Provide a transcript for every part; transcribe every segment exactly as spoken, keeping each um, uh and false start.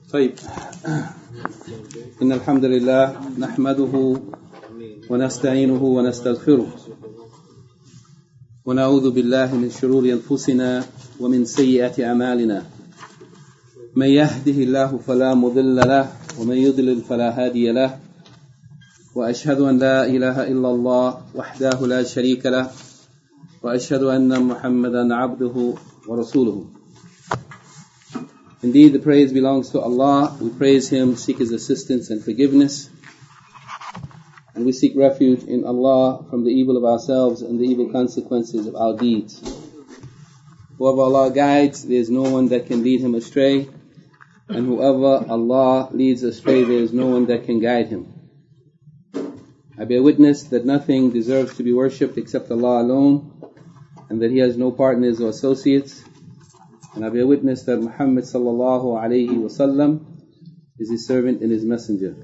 طيب إن الحمد لله نحمده ونستعينه ونستغفره ونعوذ بالله من شرور أنفسنا ومن سيئات أعمالنا من يهده الله فلا مضل له ومن يضلل فلا هادي له وأشهد أن لا إله إلا الله وحده لا شريك له وأشهد أن محمدا عبده ورسوله. Indeed, the praise belongs to Allah. We praise Him, seek His assistance and forgiveness. And we seek refuge in Allah from the evil of ourselves and the evil consequences of our deeds. Whoever Allah guides, there is no one that can lead him astray. And whoever Allah leads astray, there is no one that can guide him. I bear witness that nothing deserves to be worshipped except Allah alone, and that He has no partners or associates. And I bear witness that Muhammad sallallahu alayhi wa sallam is His servant and His messenger.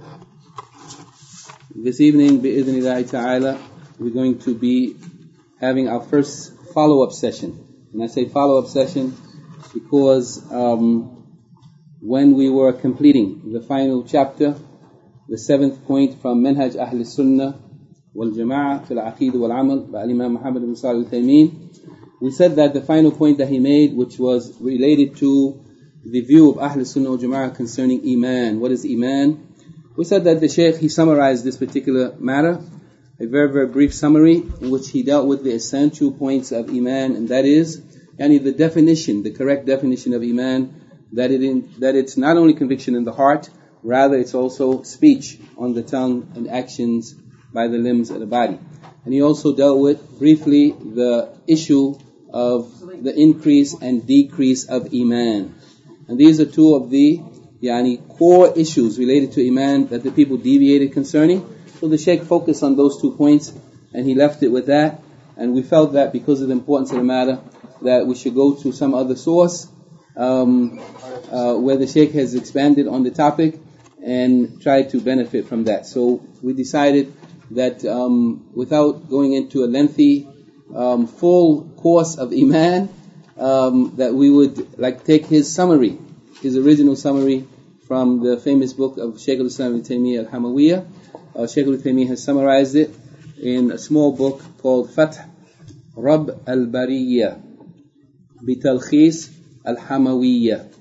This evening, bi'idhnillahi ta'ala, we're going to be having our first follow-up session. And I say follow-up session because um, when we were completing the final chapter, the seventh point from Manhaj Ahl Sunnah wal Jama'ah fil Aqeedah wal Amal by Imam Muhammad ibn Salih al-Uthaymeen, we said that the final point that he made, which was related to the view of Ahl Sunnah wal Jama'ah concerning Iman. What is Iman? We said that the Shaykh, he summarized this particular matter, a very, very brief summary in which he dealt with the essential points of Iman, and that is, yani the definition, the correct definition of Iman, that it in, that it's not only conviction in the heart, rather it's also speech on the tongue and actions by the limbs of the body. And he also dealt with briefly the issue of the increase and decrease of Iman. And these are two of the yani, core issues related to Iman that the people deviated concerning. So the Shaykh focused on those two points and he left it with that. And we felt that because of the importance of the matter, that we should go to some other source um, uh, where the Shaykh has expanded on the topic and try to benefit from that. So we decided that um, without going into a lengthy um, full course of Iman, um, that we would like take his summary, his original summary from the famous book of Shaykh al-Islam Ibn Taymiyyah al-Hamawiyyah. Uh, Shaykh al-Taymiyyah has summarized it in a small book called Fath Rabb al-Bariyyah Bitalkhis al-Hamawiyyah.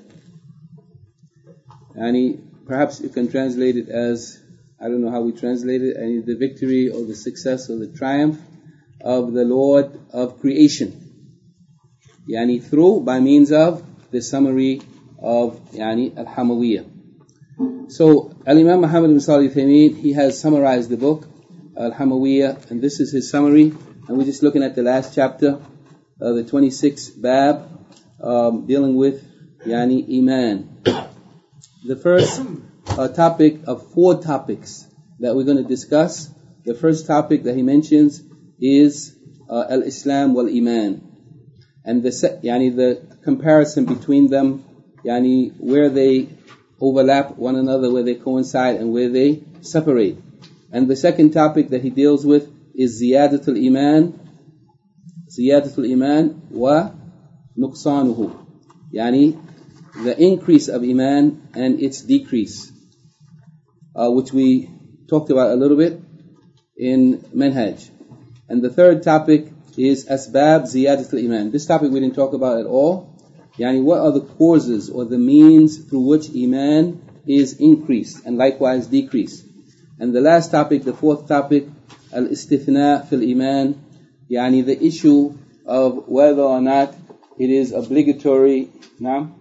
Yani, perhaps you can translate it as, I don't know how we translate it, any the victory or the success or the triumph of the Lord of creation. Yani through, by means of the summary of Yani Al-Hamawiyyah. So, Al-Imam Muhammad ibn Salih al-Uthaymeen, he has summarized the book, Al-Hamawiyyah, and this is his summary. And we're just looking at the last chapter, uh, the twenty-sixth bab, um, dealing with Yani Iman. The first uh, topic of four topics that we're going to discuss. The first topic that he mentions is uh, Al-Islam wal-Iman. And the yani the comparison between them, yani where they overlap one another, where they coincide and where they separate. And the second topic that he deals with is Ziyadatul Iman, Ziyadatul Iman wa Nuqsanuhu. Yani the increase of Iman and its decrease, uh, which we talked about a little bit in Manhaj. And the third topic is Asbab Ziyadatul Iman. This topic we didn't talk about at all. Yani what are the causes or the means through which Iman is increased and likewise decreased. And the last topic, the fourth topic, Al-Istithna fil Iman, yani the issue of whether or not it is obligatory now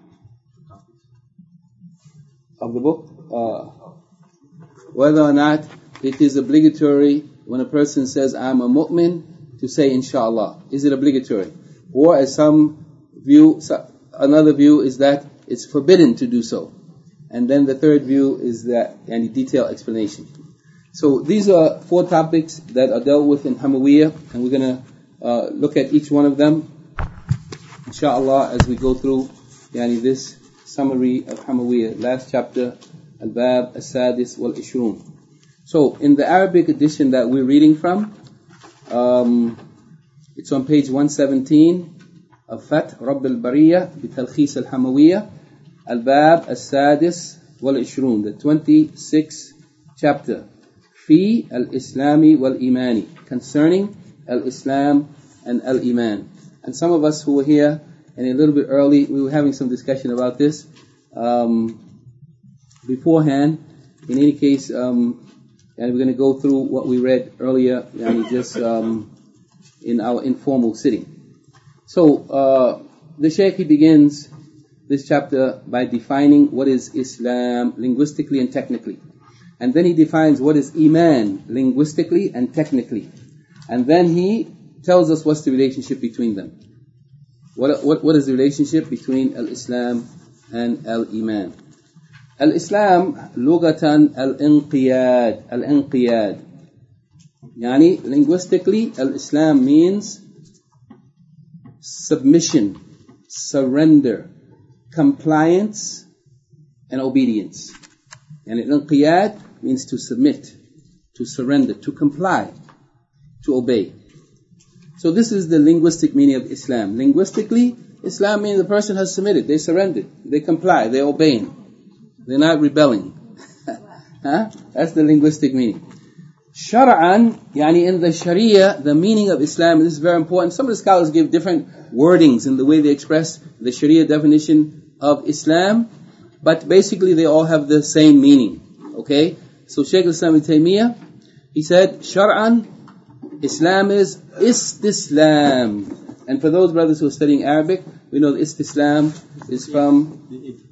of the book, uh, whether or not it is obligatory when a person says, I'm a mu'min, to say inshallah. Is it obligatory? Or as some view, another view is that it's forbidden to do so. And then the third view is that any detailed explanation. So these are four topics that are dealt with in Hamawiyyah, and we're going to uh, look at each one of them, inshallah, as we go through yani this summary of Hamawiyyah, last chapter, Al-Bab As-Sadis wal-Ishrun. So, in the Arabic edition that we're reading from, um, it's on page one seventeen of Fath Rabb al-Bariyyah Bitalkhis al-Hamawiyyah, Al-Bab As-Sadis والعشرون, the twenty-sixth chapter, في الإسلام والإيمان, concerning al-Islam and al-Iman. And some of us who were here and a little bit early, we were having some discussion about this um, beforehand. In any case, um, and we're going to go through what we read earlier, and just um, in our informal sitting. So uh, the Shaykh, he begins this chapter by defining what is Islam linguistically and technically, and then he defines what is Iman linguistically and technically, and then he tells us what's the relationship between them. What what what is the relationship between al-Islam and al-Iman? Al-Islam lugatan al-inqiyad, al-inqiyad. Yani linguistically, al-Islam means submission, surrender, compliance, and obedience. And al-inqiyad means to submit, to surrender, to comply, to obey. So this is the linguistic meaning of Islam. Linguistically, Islam means the person has submitted, they surrendered, they comply, they're obeying. They're not rebelling. Huh? That's the linguistic meaning. Shar'an, yani in the Sharia, the meaning of Islam, and this is very important. Some of the scholars give different wordings in the way they express the Sharia definition of Islam, but basically they all have the same meaning. Okay? So Shaykh al-Islam ibn Taymiyyah, he said, Shar'an, Islam is istislam. And for those brothers who are studying Arabic, we know that istislam is from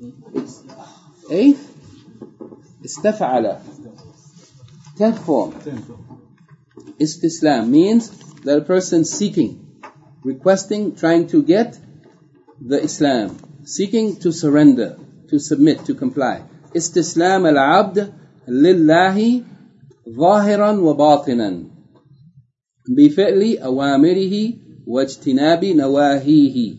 eighth, istaf'ala, tenth form. Istislam means that a person seeking, requesting, trying to get the Islam, seeking to surrender, to submit, to comply. Istislam al-abd lillahi zahiran wa batinan بفعل أوامره واجتناب نواهيه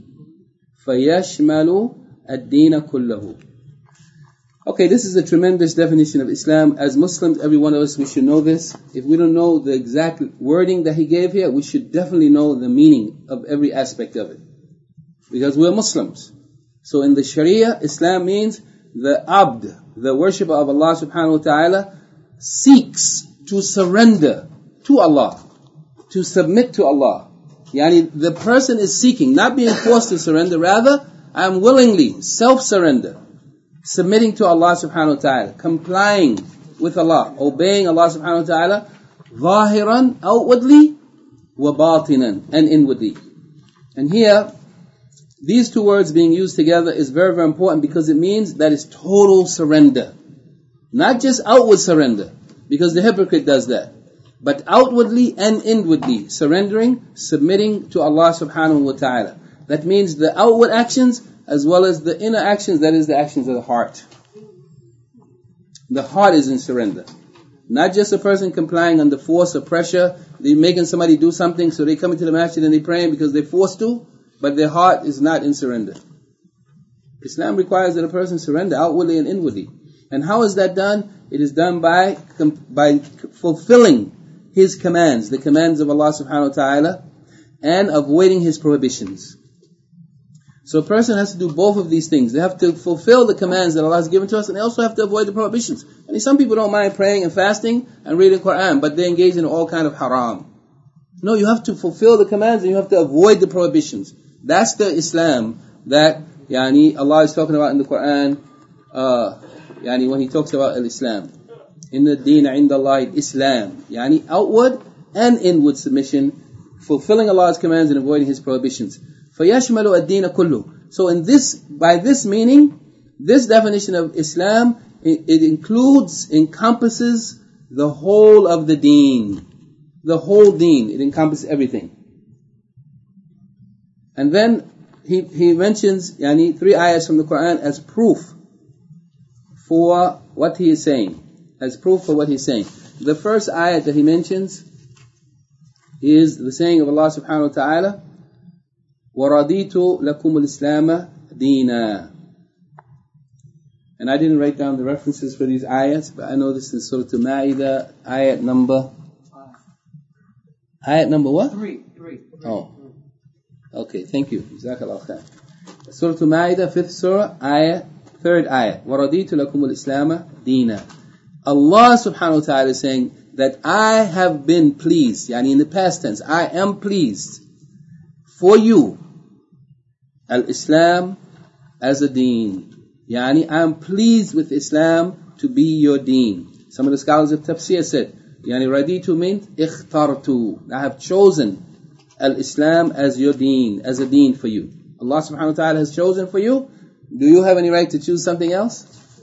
فيشمل الدين كله. Okay, this is a tremendous definition of Islam. As Muslims, every one of us, we should know this. If we don't know the exact wording that he gave here, we should definitely know the meaning of every aspect of it. Because we're Muslims. So in the Sharia, Islam means the abd, the worshipper of Allah subhanahu wa ta'ala, seeks to surrender to Allah, to submit to Allah. Yani the person is seeking, not being forced to surrender, rather, I'm willingly self-surrender, submitting to Allah subhanahu wa ta'ala, complying with Allah, obeying Allah subhanahu wa ta'ala, zahiran, outwardly, wa batinan, and inwardly. And here, these two words being used together is very, very important because it means that it's total surrender. Not just outward surrender, because the hypocrite does that, but outwardly and inwardly, surrendering, submitting to Allah subhanahu wa ta'ala. That means the outward actions as well as the inner actions, that is the actions of the heart. The heart is in surrender. Not just a person complying under force or pressure, they're making somebody do something so they come into the masjid and they're praying because they're forced to, but their heart is not in surrender. Islam requires that a person surrender outwardly and inwardly. And how is that done? It is done by by fulfilling His commands, the commands of Allah subhanahu wa ta'ala, and avoiding His prohibitions. So a person has to do both of these things. They have to fulfill the commands that Allah has given to us, and they also have to avoid the prohibitions. I mean, some people don't mind praying and fasting and reading Quran, but they engage in all kind of haram. No, you have to fulfill the commands and you have to avoid the prohibitions. That's the Islam that yani, Allah is talking about in the Quran, uh, yani, when He talks about al-Islam. Inna ad-deena inda Allah al-Islam. Yani outward and inward submission, fulfilling Allah's commands and avoiding His prohibitions. فَيَشْمَلُ الدِّينَ كُلُّهُ. So in this, by this meaning, this definition of Islam, it, it includes, encompasses the whole of the deen. The whole deen. It encompasses everything. And then he he mentions yani, three ayahs from the Quran as proof for what he is saying. As proof for what he's saying. The first ayah that he mentions is the saying of Allah subhanahu wa ta'ala, وَرَضِيتُ لَكُمُ الْإِسْلَامَ دِينًا. And I didn't write down the references for these ayats, but I know this is Surah Al-Ma'idah, ayat number... Ayat number what? Three. Three. Oh. Okay, thank you. Jazakallah khair. Surah Al-Ma'idah, fifth surah, ayat third ayah. وَرَضِيتُ لَكُمُ الْإِسْلَامَ دِينًا. Allah subhanahu wa ta'ala is saying that I have been pleased, yani in the past tense, I am pleased for you, al-Islam as a deen. Yani I am pleased with Islam to be your deen. Some of the scholars of tafsir said, yani raditu means ikhtartu. I have chosen al-Islam as your deen, as a deen for you. Allah subhanahu wa ta'ala has chosen for you. Do you have any right to choose something else?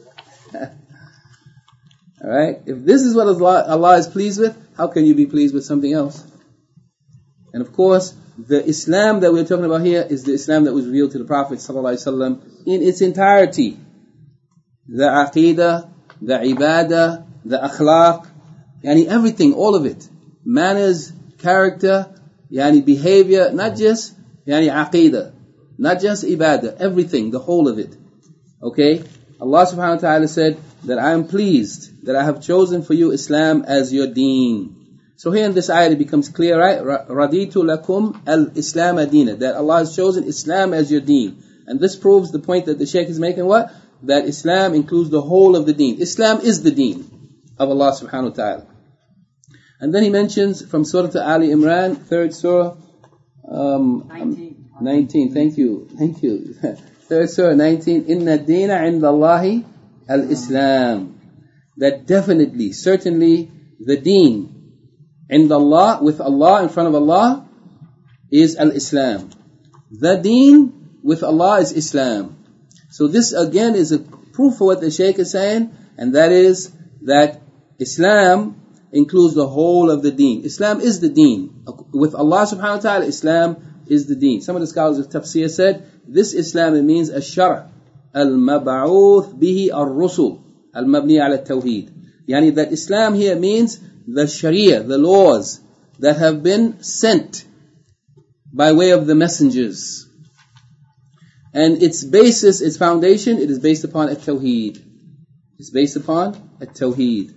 Alright? If this is what Allah, Allah is pleased with, how can you be pleased with something else? And of course, the Islam that we're talking about here is the Islam that was revealed to the Prophet ﷺ in its entirety. The aqidah, the ibadah, the akhlaq, yani everything, all of it. Manners, character, yani behavior, not just yani aqidah, not just ibadah, everything, the whole of it. Okay? Allah subhanahu wa ta'ala said that I am pleased that I have chosen for you Islam as your deen. So here in this ayah it becomes clear, right? Raditu lakum al-Islam adina, that Allah has chosen Islam as your deen. And this proves the point that the Shaykh is making, what? That Islam includes the whole of the deen. Islam is the deen of Allah subhanahu wa ta'ala. And then he mentions from Surah Ali Imran, third surah, um, nineteen. nineteen, thank you, thank you. Third surah, nineteen, Inna deena inda Allahi al-Islam. That definitely, certainly, the deen inda Allah, with Allah, in front of Allah, is al-Islam. The deen with Allah is Islam. So this again is a proof for what the Shaykh is saying, and that is that Islam includes the whole of the deen. Islam is the deen. With Allah subhanahu wa ta'ala, Islam is the deen. Some of the scholars of tafsir said, this Islam, it means ash-shar' al-mab'uth bihi ar-rusul al-mabni ala tawheed. Yani that Islam here means the sharia, the laws that have been sent by way of the messengers. And its basis, its foundation, it is based upon at-tawheed. It's based upon at-tawheed.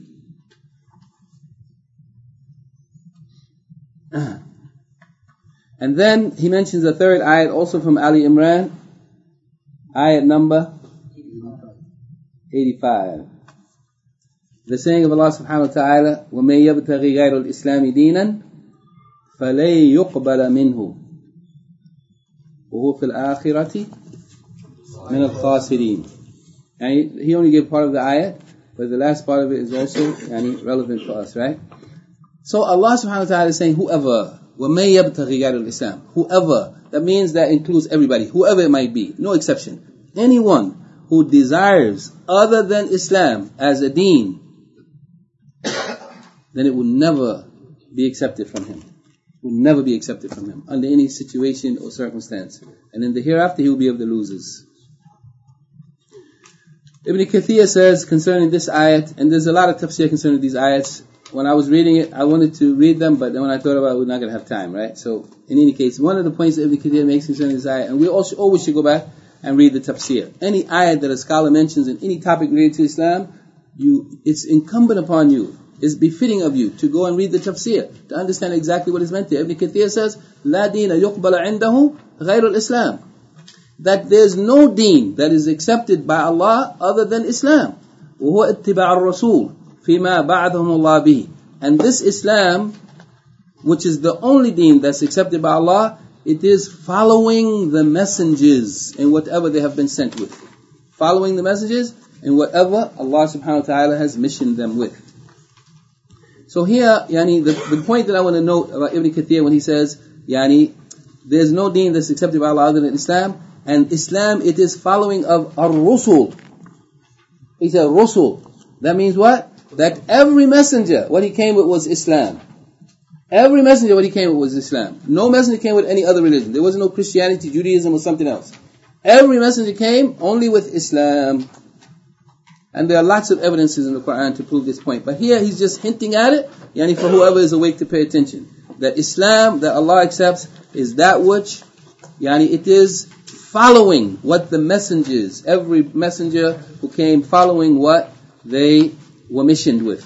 And then he mentions a third ayat also from Ali Imran, ayat number eighty-five. The saying of Allah subhanahu wa ta'ala, وَمَن يَبْتَغِ غَيْرَ الْإِسْلَامِ دِينًا فَلَن يُقْبَلَ مِنْهُ وَهُوَ فِي الْآخِرَةِ مِنَ الْخَاسِرِينَ. And he only gave part of the ayat, but the last part of it is also yani, relevant for us, right? So Allah subhanahu wa ta'ala is saying, whoever, وَمَن يَبْتَغِ غَيْرَ الْإِسْلَامِ, whoever, that means that includes everybody, whoever it might be, no exception. Anyone who desires other than Islam as a deen, then it will never be accepted from him. It will never be accepted from him under any situation or circumstance. And in the hereafter, he will be of the losers. Ibn Kathir says concerning this ayat, and there's a lot of tafsir concerning these ayats. When I was reading it, I wanted to read them, but then when I thought about it, we're not going to have time, right? So, in any case, one of the points that Ibn Kathir makes concerning this ayat, and we also always should go back and read the tafsir. Any ayat that a scholar mentions in any topic related to Islam, you, it's incumbent upon you, it's befitting of you to go and read the tafsir, to understand exactly what is meant there. Ibn Kathir says, لا دين يقبل عنده غير الإسلام. That there's no deen that is accepted by Allah other than Islam. وهو اتباع الرسول فيما بعثهم الله به. And this Islam, which is the only deen that's accepted by Allah, it is following the messengers in whatever they have been sent with. Following the messengers in whatever Allah subhanahu wa ta'ala has missioned them with. So here, yani, the, the point that I want to note about Ibn Kathir when he says, yani, there's no deen that's accepted by Allah other than Islam, and Islam, it is following of ar-rusul. He said, rusul. That means what? That every messenger, what he came with was Islam. Every messenger, what he came with was Islam. No messenger came with any other religion. There wasn't no Christianity, Judaism, or something else. Every messenger came only with Islam. And there are lots of evidences in the Quran to prove this point. But here he's just hinting at it, yani for whoever is awake to pay attention. That Islam, that Allah accepts, is that which, yani it is following what the messengers, every messenger who came following what they were missioned with.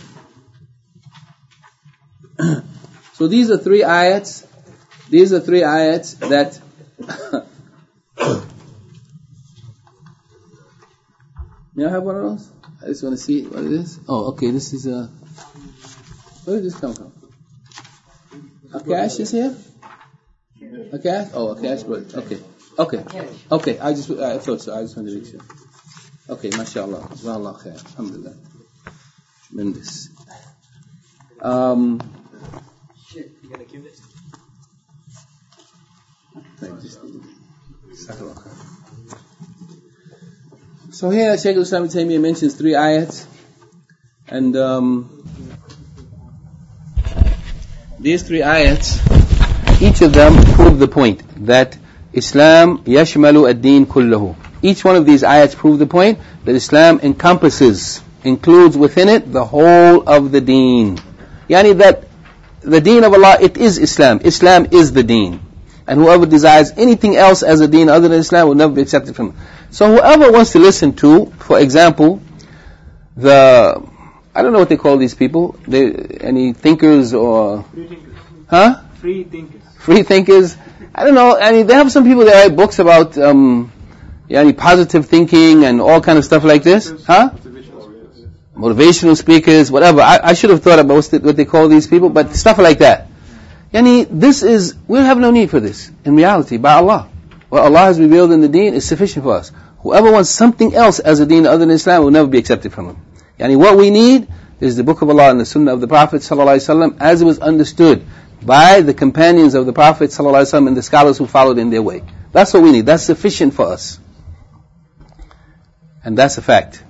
So these are three ayats, these are three ayats that May I have one of those? I just want to see what it is. Oh, okay, this is a... Where did this come from? A cash is here? A cash? Oh, a cash, but okay. Okay. Okay, I just, I thought so. I just wanted to make sure. Okay, mashallah. Jazakallah khair. Alhamdulillah. Tremendous. Um... You gonna give this? So here Shaykh al-Islam Ibn Taymiyyah mentions three ayats, and um, these three ayats, each of them prove the point that Islam yashmalu ad-din kullahu. Each one of these ayats prove the point that Islam encompasses, includes within it the whole of the deen. Yani that the deen of Allah, it is Islam. Islam is the deen. And whoever desires anything else as a deen other than Islam will never be accepted from him. So whoever wants to listen to, for example, the, I don't know what they call these people, they, any thinkers or... Free thinkers. Huh? Free thinkers. Free thinkers. I don't know, I mean, they have some people that write books about um, yani positive thinking and all kind of stuff like this. Huh? Motivational speakers, whatever. I, I should have thought about what's the, what they call these people, but stuff like that. Yani, this is, we have no need for this, in reality, by Allah. What Allah has revealed in the deen is sufficient for us. Whoever wants something else as a deen other than Islam will never be accepted from him. Yani, what we need is the Book of Allah and the Sunnah of the Prophet ﷺ as it was understood by the companions of the Prophet ﷺ and the scholars who followed in their way. That's what we need. That's sufficient for us. And that's a fact.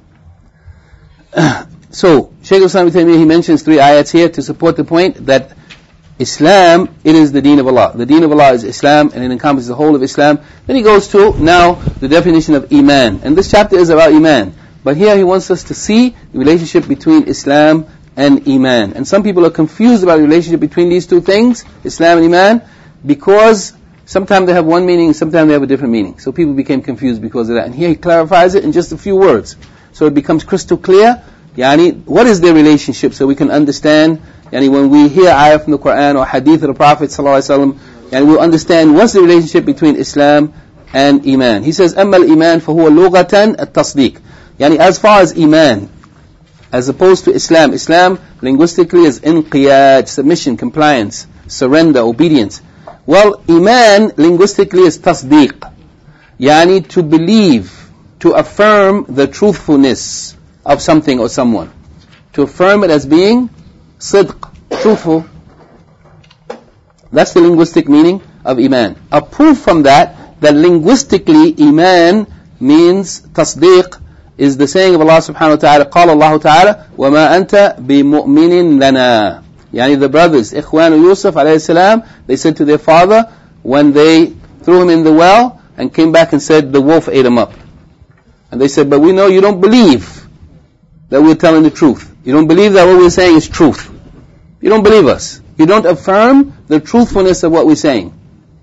So, Shaykh al-Islam Ibn Taymiyyah, he mentions three ayats here to support the point that Islam, it is the deen of Allah. The deen of Allah is Islam, and it encompasses the whole of Islam. Then he goes to, now, the definition of Iman. And this chapter is about Iman. But here he wants us to see the relationship between Islam and Iman. And some people are confused about the relationship between these two things, Islam and Iman, because sometimes they have one meaning, sometimes they have a different meaning. So people became confused because of that. And here he clarifies it in just a few words. So it becomes crystal clear, yani, what is their relationship, so we can understand. Yani when we hear ayah from the Quran or hadith of the Prophet ﷺ, yani we'll understand what's the relationship between Islam and Iman. He says, أَمَّا الْإِيمَانِ فَهُوَ لُغَةً التَّصْدِيقِ. Yani as far as Iman, as opposed to Islam, Islam linguistically is inqiyad, submission, compliance, surrender, obedience. Well, Iman linguistically is tasdeeq, yani to believe, to affirm the truthfulness of something or someone. To affirm it as being sidq, truthful. That's the linguistic meaning of Iman. A proof from that, that linguistically Iman means tasdeeq, is the saying of Allah subhanahu wa ta'ala, قال الله تعالى وما أنت بمؤمن لنا. Yani the brothers, Ikhwan Yusuf alayhi salam, they said to their father, when they threw him in the well, and came back and said, the wolf ate him up. And they said, but we know you don't believe that we're telling the truth. You don't believe that what we're saying is truth. You don't believe us. You don't affirm the truthfulness of what we're saying.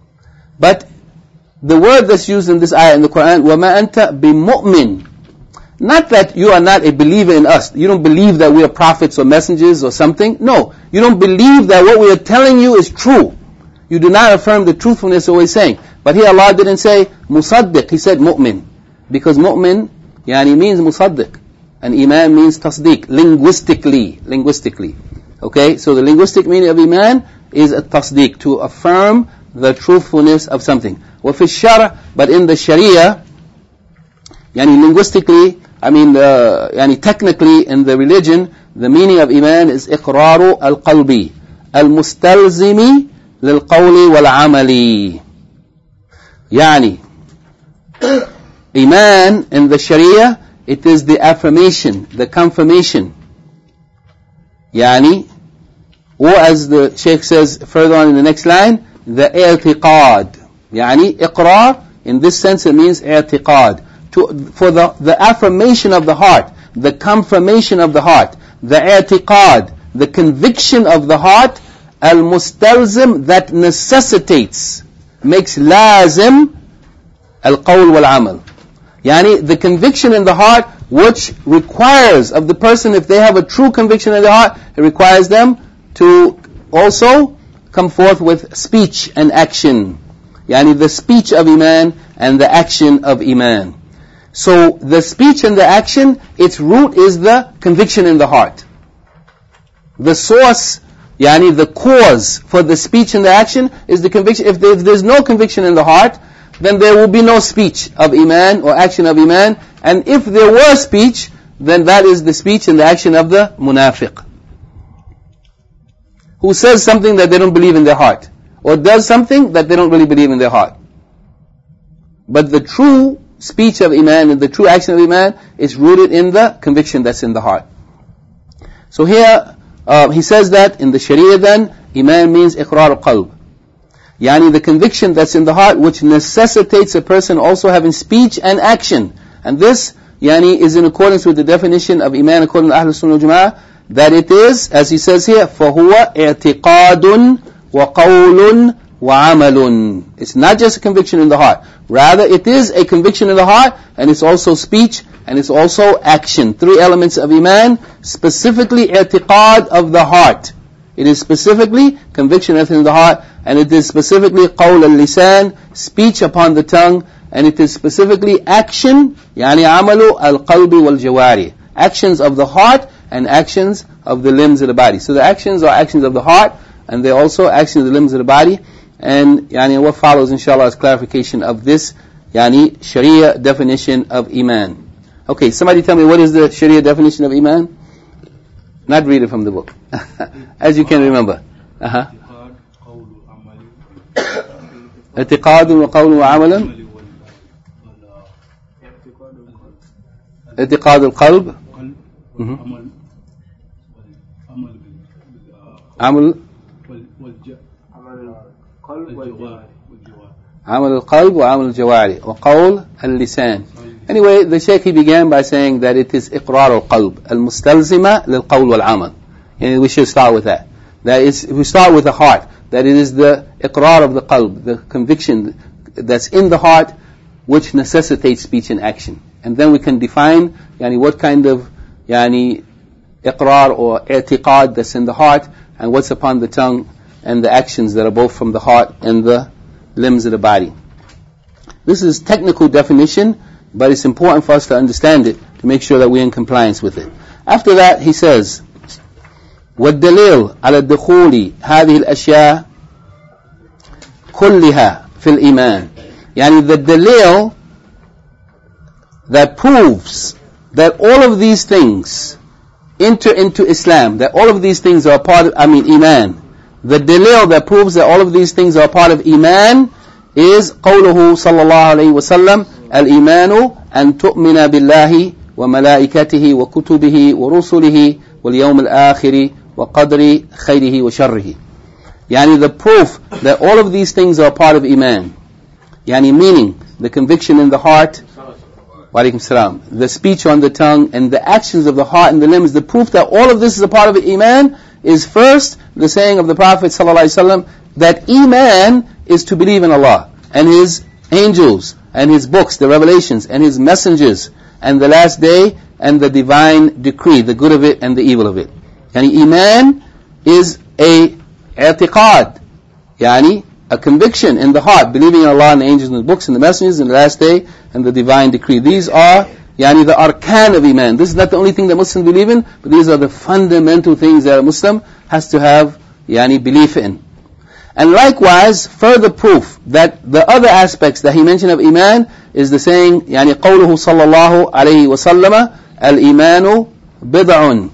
But the word that's used in this ayah in the Quran, وَمَا أَنْتَ بِمُؤْمِن. Not that you are not a believer in us. You don't believe that we are prophets or messengers or something. No. You don't believe that what we are telling you is true. You do not affirm the truthfulness of what we're saying. But here Allah didn't say musaddiq. He said mu'min. Because mu'min, yani means musaddiq. And iman means tasdeeq. Linguistically. Linguistically. Okay? So the linguistic meaning of iman is a tasdeeq. To affirm the truthfulness of something. وَفِي الشَّرْعِ. But in the sharia, yani linguistically, I mean, uh, yani technically in the religion, the meaning of iman is iqraru al-qalbi, al-mustalzimi lil-qawli wal-amali. Yani, iman in the sharia, it is the affirmation, the confirmation. Yani, or as the Shaykh says further on in the next line, the i'tiqad. Yani, iqrar, in this sense it means i'tiqad. To, for the, the affirmation of the heart, the confirmation of the heart, the i'tiqad, the conviction of the heart, al-mustalzim, that necessitates, makes lazim, al-qawl wal-amal. Yani, the conviction in the heart, which requires of the person, if they have a true conviction in their heart, it requires them to also come forth with speech and action. Yani, the speech of iman and the action of iman. So the speech and the action, its root is the conviction in the heart. The source, yani the cause for the speech and the action is the conviction. If, there, if there's no conviction in the heart, then there will be no speech of iman or action of iman. And if there were speech, then that is the speech and the action of the munafiq, who says something that they don't believe in their heart, or does something that they don't really believe in their heart. But the true speech of iman and the true action of iman is rooted in the conviction that's in the heart. So here, uh, he says that in the Sharia then, iman means iqrar al-qalb. Yani the conviction that's in the heart, which necessitates a person also having speech and action. And this, yani, is in accordance with the definition of iman according to Ahlul Sunnah wal Jama'ah, that it is, as he says here, فَهُوَ اعْتِقَادٌ وَقَوْلٌ وَعَمَلٌ. It's not just a conviction in the heart. Rather, it is a conviction in the heart, and it's also speech, and it's also action. Three elements of iman, specifically i'tiqad of the heart. It is specifically conviction in the heart, and it is specifically qawl al-lisan, speech upon the tongue, and it is specifically action, yani amalu al-qalbi wal-jawari, actions of the heart and actions of the limbs of the body. So the actions are actions of the heart, and they're also actions of the limbs of the body. And yani what follows, inshallah, is clarification of this yani Sharia definition of iman. Okay, somebody tell me, what is the Sharia definition of iman? Not read it from the book, as you can remember. Uh-huh. اعتقاد وقول وعمل. اعتقاد القلب. عمل عمل القلب وعمل الجوارح وقول اللسان. Anyway, the Shaykh, he began by saying that it is إقرار القلب المستلزمة للقول والعمل. And we should start with that. That is, we start with the heart. That it is the إقرار of the qalb, the conviction that's in the heart, which necessitates speech and action. And then we can define yani, what kind of yani, إقرار or اعتقاد that's in the heart, and what's upon the tongue, and the actions that are both from the heart and the limbs of the body. This is technical definition, but it's important for us to understand it, to make sure that we're in compliance with it. After that, he says, وَالدَّلِيلُ عَلَى الدُّخُولِ هَذِهِ الْأَشْيَاءِ كُلِّهَا فِي الْإِيمَانِ. Yani the dalil that proves that all of these things enter into Islam, that all of these things are part of, I mean, iman. The dalil that proves that all of these things are part of iman is قوله صلى الله عليه وسلم الإيمان أن تؤمن بالله وملائكته وكتبه ورسله واليوم الآخر وقدر خيره وشره. Yani the proof that all of these things are part of iman. Yani meaning the conviction in the heart, wa alaikum salam, the speech on the tongue, and the actions of the heart and the limbs. The proof that all of this is a part of iman is first the saying of the Prophet ﷺ that iman is to believe in Allah and His angels and His books, the revelations, and His messengers, and the last day, and the divine decree, the good of it and the evil of it. Yani iman is a i'tiqad, yani a conviction in the heart, believing in Allah and the angels and the books and the messengers and the last day and the divine decree. These are yani the arkan of iman. This is not the only thing that Muslims believe in, but these are the fundamental things that a Muslim has to have yani belief in. And likewise, further proof that the other aspects that he mentioned of iman is the saying, yani قوله صلى الله عليه وسلم الإيمان بضع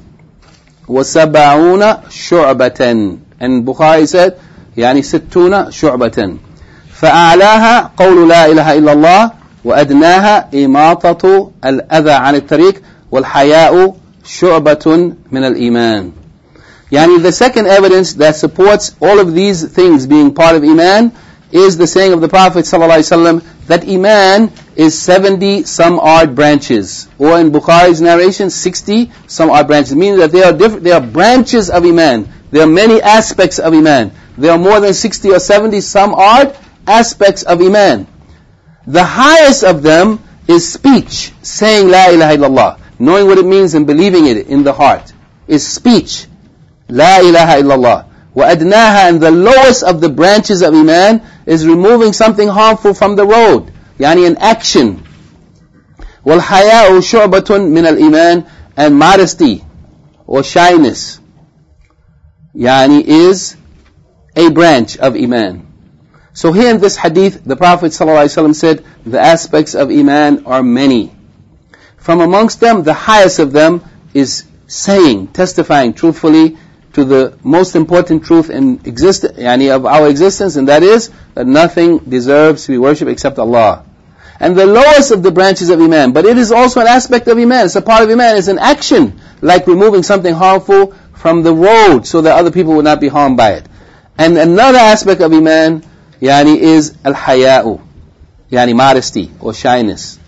وسبعون شعبة. And Bukhari said, يعني ستون شعبة فأعلاها قول لا إله إلا الله وأدناها إماطة الأذى عن الطريق والحياء شعبة من الإيمان. Yani the second evidence that supports all of these things being part of iman is the saying of the Prophet ﷺ that iman is seventy some odd branches, or in Bukhari's narration, sixty some odd branches, meaning that there are different, there are branches of iman. There are many aspects of iman. There are more than sixty or seventy some odd aspects of iman. The highest of them is speech, saying La ilaha illallah, knowing what it means and believing it in the heart, is speech. La ilaha illallah. Wa adnaha, and the lowest of the branches of iman is removing something harmful from the road, yani an action. وَالْحَيَاءُ شُعْبَةٌ مِنَ الْإِيمَانِ, and modesty or shyness yani is a branch of Iman. So here in this hadith, the Prophet ﷺ said, the aspects of Iman are many. From amongst them, the highest of them is saying, testifying truthfully to the most important truth in exist- yani of our existence, and that is that nothing deserves to be worshipped except Allah. And the lowest of the branches of Iman, but it is also an aspect of Iman, it's a part of Iman, it's an action, like removing something harmful from the road so that other people will not be harmed by it. And another aspect of Iman yani is al-haya'u, yani modesty or shyness.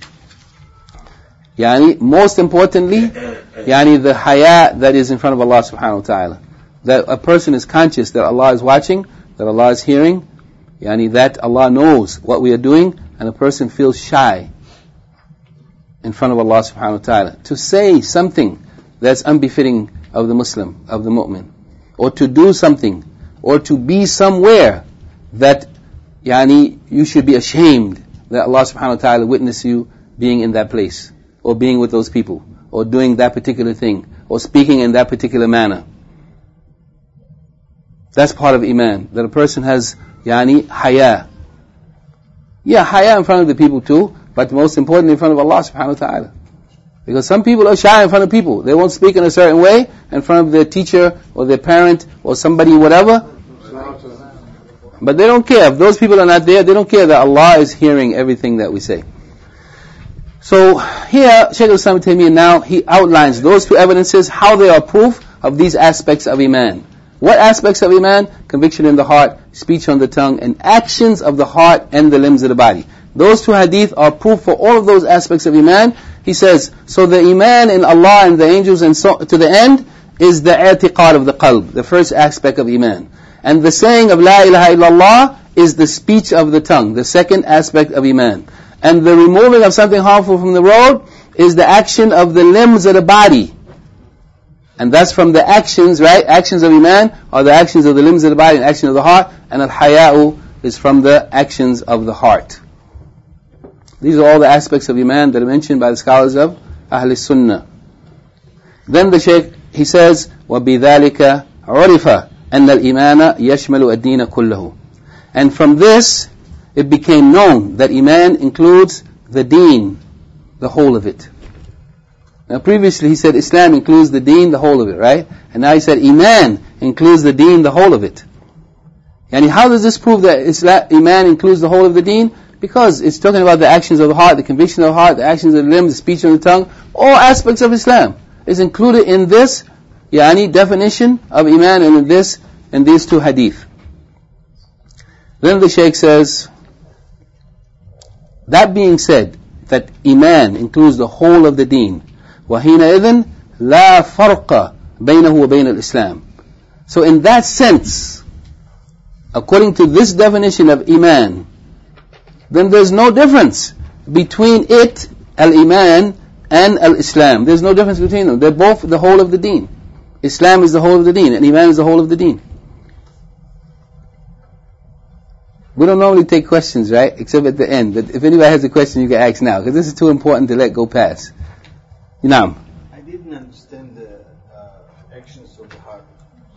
Yani most importantly, yani the haya that is in front of Allah subhanahu wa ta'ala. That a person is conscious that Allah is watching, that Allah is hearing, yani that Allah knows what we are doing, and a person feels shy in front of Allah subhanahu wa ta'ala. To say something that's unbefitting of the Muslim, of the mu'min, or to do something, or to be somewhere that yani you should be ashamed that Allah subhanahu wa ta'ala witness you being in that place, or being with those people, or doing that particular thing, or speaking in that particular manner. That's part of Iman, that a person has yani haya. Yeah, haya in front of the people too, but most importantly in front of Allah subhanahu wa ta'ala. Because some people are shy in front of people. They won't speak in a certain way in front of their teacher or their parent or somebody, whatever. But they don't care. If those people are not there, they don't care that Allah is hearing everything that we say. So here, Shaykh al-Islam ibn Taymiyyah now, he outlines those two evidences, how they are proof of these aspects of Iman. What aspects of Iman? Conviction in the heart, speech on the tongue, and actions of the heart and the limbs of the body. Those two hadith are proof for all of those aspects of Iman. He says, so the Iman in Allah and the angels and so to the end is the i'tiqad of the qalb, the first aspect of Iman. And the saying of La ilaha illallah is the speech of the tongue, the second aspect of Iman. And the removing of something harmful from the road is the action of the limbs of the body. And that's from the actions, right? Actions of Iman are the actions of the limbs of the body and action of the heart. And al-haya'u is from the actions of the heart. These are all the aspects of Iman that are mentioned by the scholars of Ahl Sunnah. Then the Shaykh, he says, وَبِذَلِكَ عُرِفَ أَنَّ الْإِيمَانَ يَشْمَلُ الدِّينَ كُلَّهُ. And from this, it became known that Iman includes the deen, the whole of it. Now previously he said Islam includes the deen, the whole of it, right? And now he said Iman includes the deen, the whole of it. And how does this prove that Islam, Iman includes the whole of the deen? Because it's talking about the actions of the heart, the conviction of the heart, the actions of the limbs, the speech of the tongue, all aspects of Islam is included in this yani definition of Iman and in this, in these two hadith. Then the Shaykh says, that being said, that Iman includes the whole of the deen, وَحِينَئِذٍ لَا فَرْقَ بَيْنَهُ وَبَيْنَ الْإِسْلَامِ. So in that sense, according to this definition of Iman, then there's no difference between it, al-Iman, and al-Islam. There's no difference between them. They're both the whole of the deen. Islam is the whole of the deen, and Iman is the whole of the deen. We don't normally take questions, right? Except at the end. But if anybody has a question, you can ask now, because this is too important to let go past. Naam. I didn't understand the uh, actions of the heart.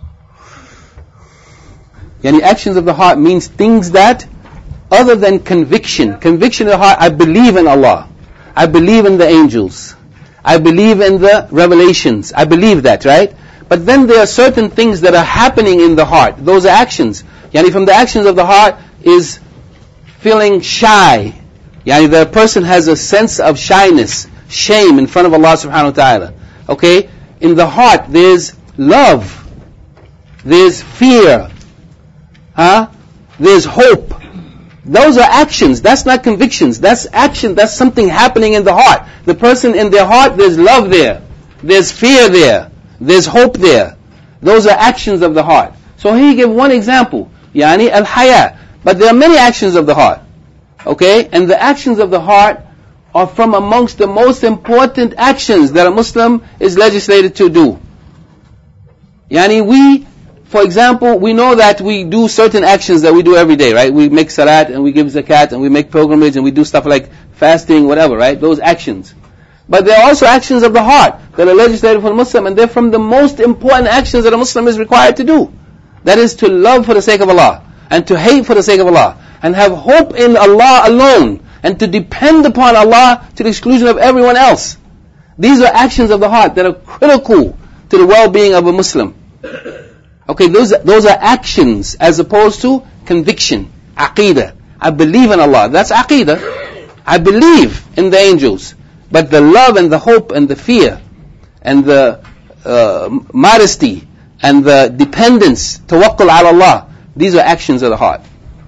Yani actions of the heart means things that, other than conviction, conviction of the heart, I believe in Allah, I believe in the angels, I believe in the revelations, I believe that, right? But then there are certain things that are happening in the heart. Those are actions. Yani from the actions of the heart is feeling shy. Yani the person has a sense of shyness, shame in front of Allah subhanahu wa ta'ala. Okay? In the heart there's love, there's fear, huh? There's hope. Those are actions. That's not convictions. That's action. That's something happening in the heart. The person in their heart, there's love there. There's fear there. There's hope there. Those are actions of the heart. So he gave one example. Yani al-haya. But there are many actions of the heart. Okay? And the actions of the heart are from amongst the most important actions that a Muslim is legislated to do. Yani we, for example, we know that we do certain actions that we do every day, right? We make salat and we give zakat and we make pilgrimage and we do stuff like fasting, whatever, right? Those actions. but there are also actions of the heart that are legislated for the Muslim, and they're from the most important actions that a Muslim is required to do. That is to love for the sake of Allah, and to hate for the sake of Allah, and have hope in Allah alone, and to depend upon Allah to the exclusion of everyone else. These are actions of the heart that are critical to the well-being of a Muslim. Okay, those, those are actions as opposed to conviction, aqeedah. I believe in Allah. That's aqeedah. I believe in the angels. But the love and the hope and the fear and the uh, modesty and the dependence, tawakkul ala Allah, these are actions of the heart.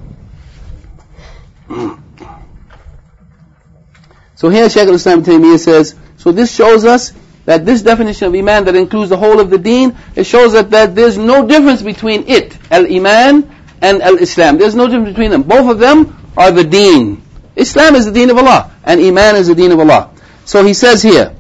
So here Shaykh al-Islam Ibn Taymiyyah says, so this shows us that this definition of Iman that includes the whole of the deen, it shows that, that there's no difference between it, al-Iman and al-Islam. There's no difference between them. Both of them are the deen. Islam is the deen of Allah, and Iman is the deen of Allah. So he says here,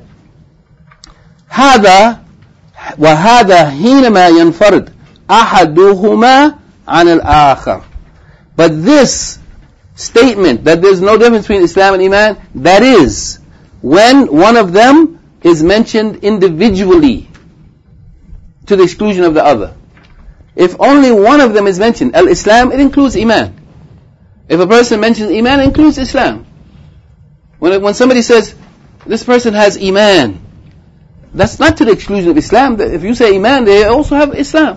هذا وهذا حينما ينفرد أحدهما عن الآخر. But this statement that there's no difference between Islam and Iman, that is when one of them is mentioned individually to the exclusion of the other. If only one of them is mentioned, al-Islam, it includes Iman. If a person mentions Iman, it includes Islam. When, when somebody says, this person has Iman, that's not to the exclusion of Islam. If you say Iman, they also have Islam.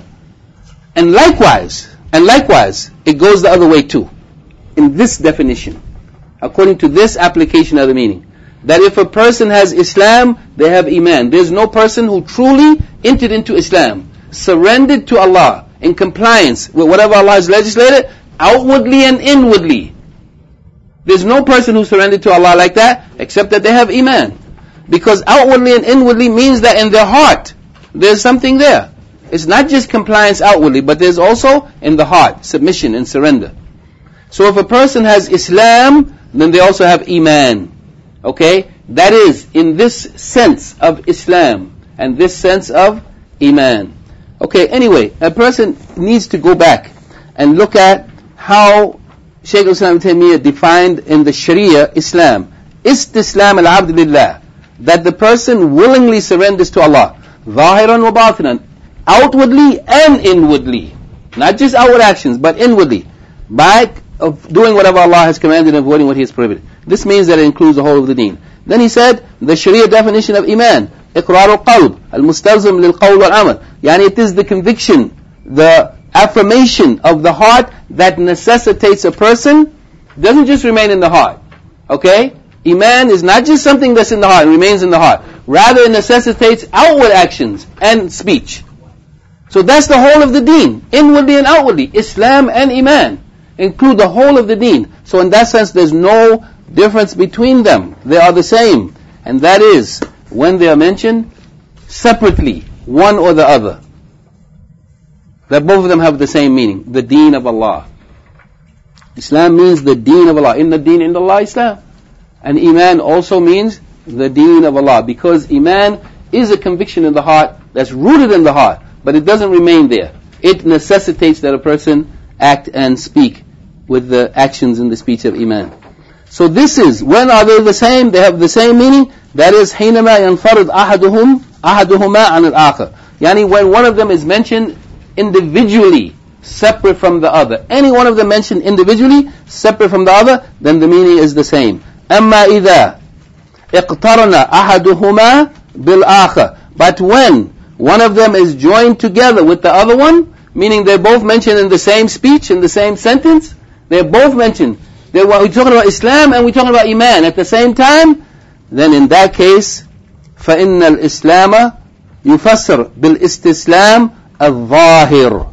And likewise, and likewise, it goes the other way too. In this definition, according to this application of the meaning, that if a person has Islam, they have Iman. There's no person who truly entered into Islam, surrendered to Allah, in compliance with whatever Allah has legislated, outwardly and inwardly. There's no person who surrendered to Allah like that, except that they have Iman. Because outwardly and inwardly means that in their heart, there's something there. It's not just compliance outwardly, but there's also in the heart, submission and surrender. So if a person has Islam, then they also have Iman. Okay? That is, in this sense of Islam, and this sense of Iman. Okay, anyway, a person needs to go back and look at how Shaykh al-Islam Ibn Taymiyyah defined in the Sharia Islam. Istislam al-abd lillah. That the person willingly surrenders to Allah. Zahiran wa batinan. Outwardly and inwardly. Not just outward actions, but inwardly. By of doing whatever Allah has commanded and avoiding what He has prohibited. This means that it includes the whole of the deen. Then he said, the Sharia definition of Iman. إقرار القلب المستلزم للقول والعمل. Yani it is the conviction, the affirmation of the heart that necessitates a person, doesn't just remain in the heart. Okay? Iman is not just something that's in the heart, it remains in the heart. Rather it necessitates outward actions and speech. So that's the whole of the deen, inwardly and outwardly. Islam and Iman include the whole of the deen. So in that sense there's no difference between them. They are the same. And that is when they are mentioned separately, one or the other. That both of them have the same meaning, the deen of Allah. Islam means the deen of Allah. Inna deen inda Allah Islam. And Iman also means the deen of Allah. Because Iman is a conviction in the heart that's rooted in the heart, but it doesn't remain there. It necessitates that a person act and speak with the actions and the speech of Iman. So this is, when are they the same? They have the same meaning. That is, حينما ينفرد أحدهم أحدهما عن الآخر. Yani when one of them is mentioned individually, separate from the other. Any one of them mentioned individually, separate from the other, then the meaning is the same. أما إذا اقترن أحدهما بالآخر. But when one of them is joined together with the other one, meaning they're both mentioned in the same speech, in the same sentence, they're both mentioned. They're, we're talking about Islam and we're talking about Iman at the same time, then in that case, فَإِنَّ الْإِسْلَامَ يُفَسِّرْ بِالْإِسْتِسْلَامِ الظَّاهِرِ.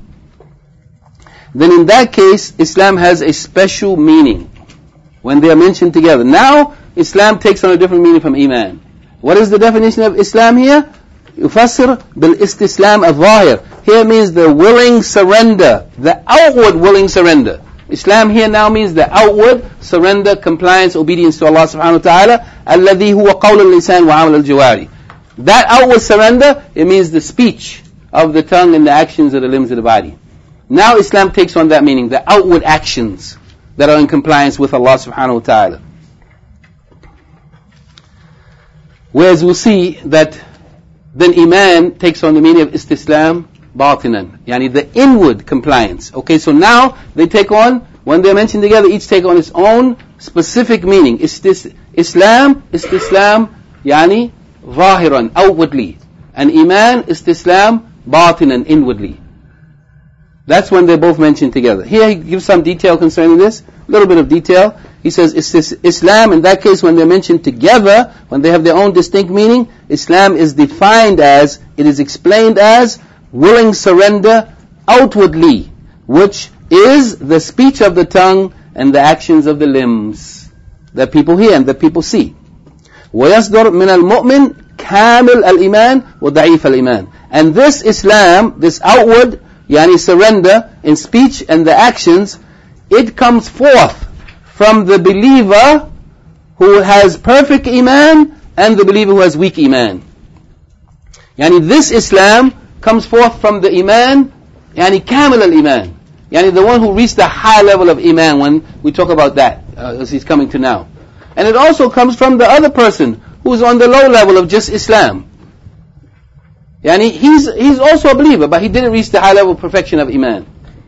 Then in that case, Islam has a special meaning when they are mentioned together. Now, Islam takes on a different meaning from Iman. What is the definition of Islam here? يُفَسِّرْ بِالْإِسْتِسْلَامِ الظَّاهِرِ. Here means the willing surrender, the outward willing surrender. Islam here now means the outward surrender, compliance, obedience to Allah subhanahu wa ta'ala. الَّذِي هُوَ قَوْلُ اللِّسَانِ وَعَمَلُ الْجَوَارِ. That outward surrender, it means the speech of the tongue and the actions of the limbs of the body. Now Islam takes on that meaning, the outward actions that are in compliance with Allah subhanahu wa ta'ala. Whereas we'll see that then Iman takes on the meaning of istislam batinan, yani the inward compliance. Okay, so now they take on, when they're mentioned together, each take on its own specific meaning. Istis, Islam, istislam, yani zahiran, outwardly. And Iman, istislam batinan, inwardly. That's when they're both mentioned together. Here he gives some detail concerning this, a little bit of detail. He says Islam, in that case, when they're mentioned together, when they have their own distinct meaning, Islam is defined as, it is explained as, willing surrender outwardly, which is the speech of the tongue and the actions of the limbs that people hear and that people see. وَيَصْدُرْ مِنَ الْمُؤْمِنِ كَامِلْ الْإِيمَانِ وَضَعِيفَ الْإِيمَانِ. And this Islam, this outward, yani surrender in speech and the actions, it comes forth from the believer who has perfect Iman and the believer who has weak Iman. Yani this Islam comes forth from the Iman, yani Kamil al-Iman, yani the one who reached the high level of Iman, when we talk about that, uh, as he's coming to now. And it also comes from the other person who's on the low level of just Islam. Yani he's, he's also a believer, but he didn't reach the high level of perfection of Iman.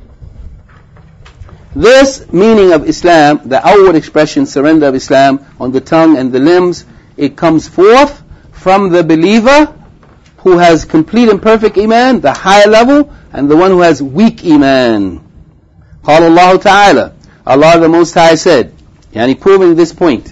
This meaning of Islam, the outward expression, surrender of Islam on the tongue and the limbs, it comes forth from the believer who has complete and perfect Iman, the higher level, and the one who has weak Iman. قال الله تعالى, Allah the Most High said, yani proving this point,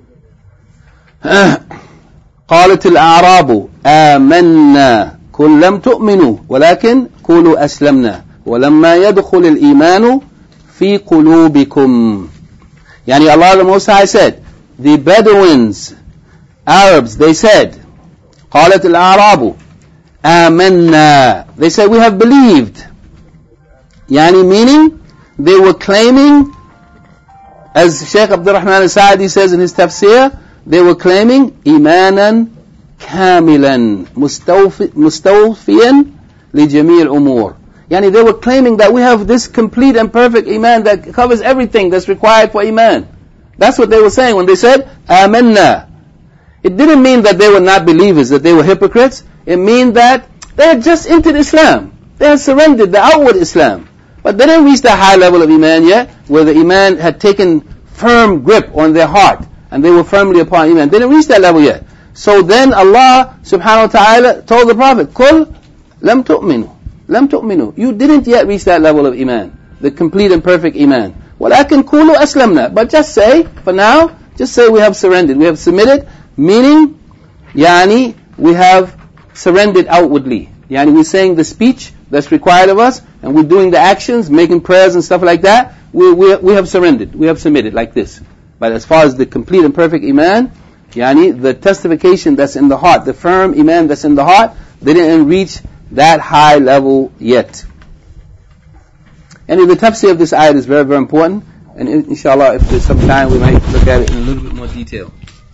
قالت الأعراب آمنا قل لم تؤمنوا ولكن قولوا أسلمنا ولما يدخل الإيمان في قلوبكم. Yani Allah the Most High said, the Bedouins, Arabs, they said, قالت الأعراب آمنا, they said we have believed. Yani meaning they were claiming, as Shaykh Abdul Rahman al-Sa'di says in his tafsir, they were claiming إيمانا كاملا مستوفيا لجميع الأمور. Yani they were claiming that we have this complete and perfect Iman that covers everything that's required for Iman. That's what they were saying when they said آمنا. It didn't mean that they were not believers, that they were hypocrites. It meant that they had just entered Islam. They had surrendered the outward Islam. But they didn't reach the high level of Iman yet, where the Iman had taken firm grip on their heart, and they were firmly upon Iman. They didn't reach that level yet. So then Allah subhanahu wa ta'ala told the Prophet, قُلْ لَمْ تُؤْمِنُوا لَمْ تُؤْمِنُوا. You didn't yet reach that level of Iman, the complete and perfect Iman. وَلَكِنْ قُولُوا أَسْلَمْنَا. But just say, for now, just say we have surrendered, we have submitted, meaning, yani, we have surrendered outwardly. Yani, we're saying the speech that's required of us, and we're doing the actions, making prayers and stuff like that, we, we, we have surrendered, we have submitted, like this. But as far as the complete and perfect Iman, yani, the testification that's in the heart, the firm Iman that's in the heart, they didn't reach that high level yet. And the tafsir of this ayat is very, very important, and inshallah, if there's some time, we might look at it in a little bit more detail.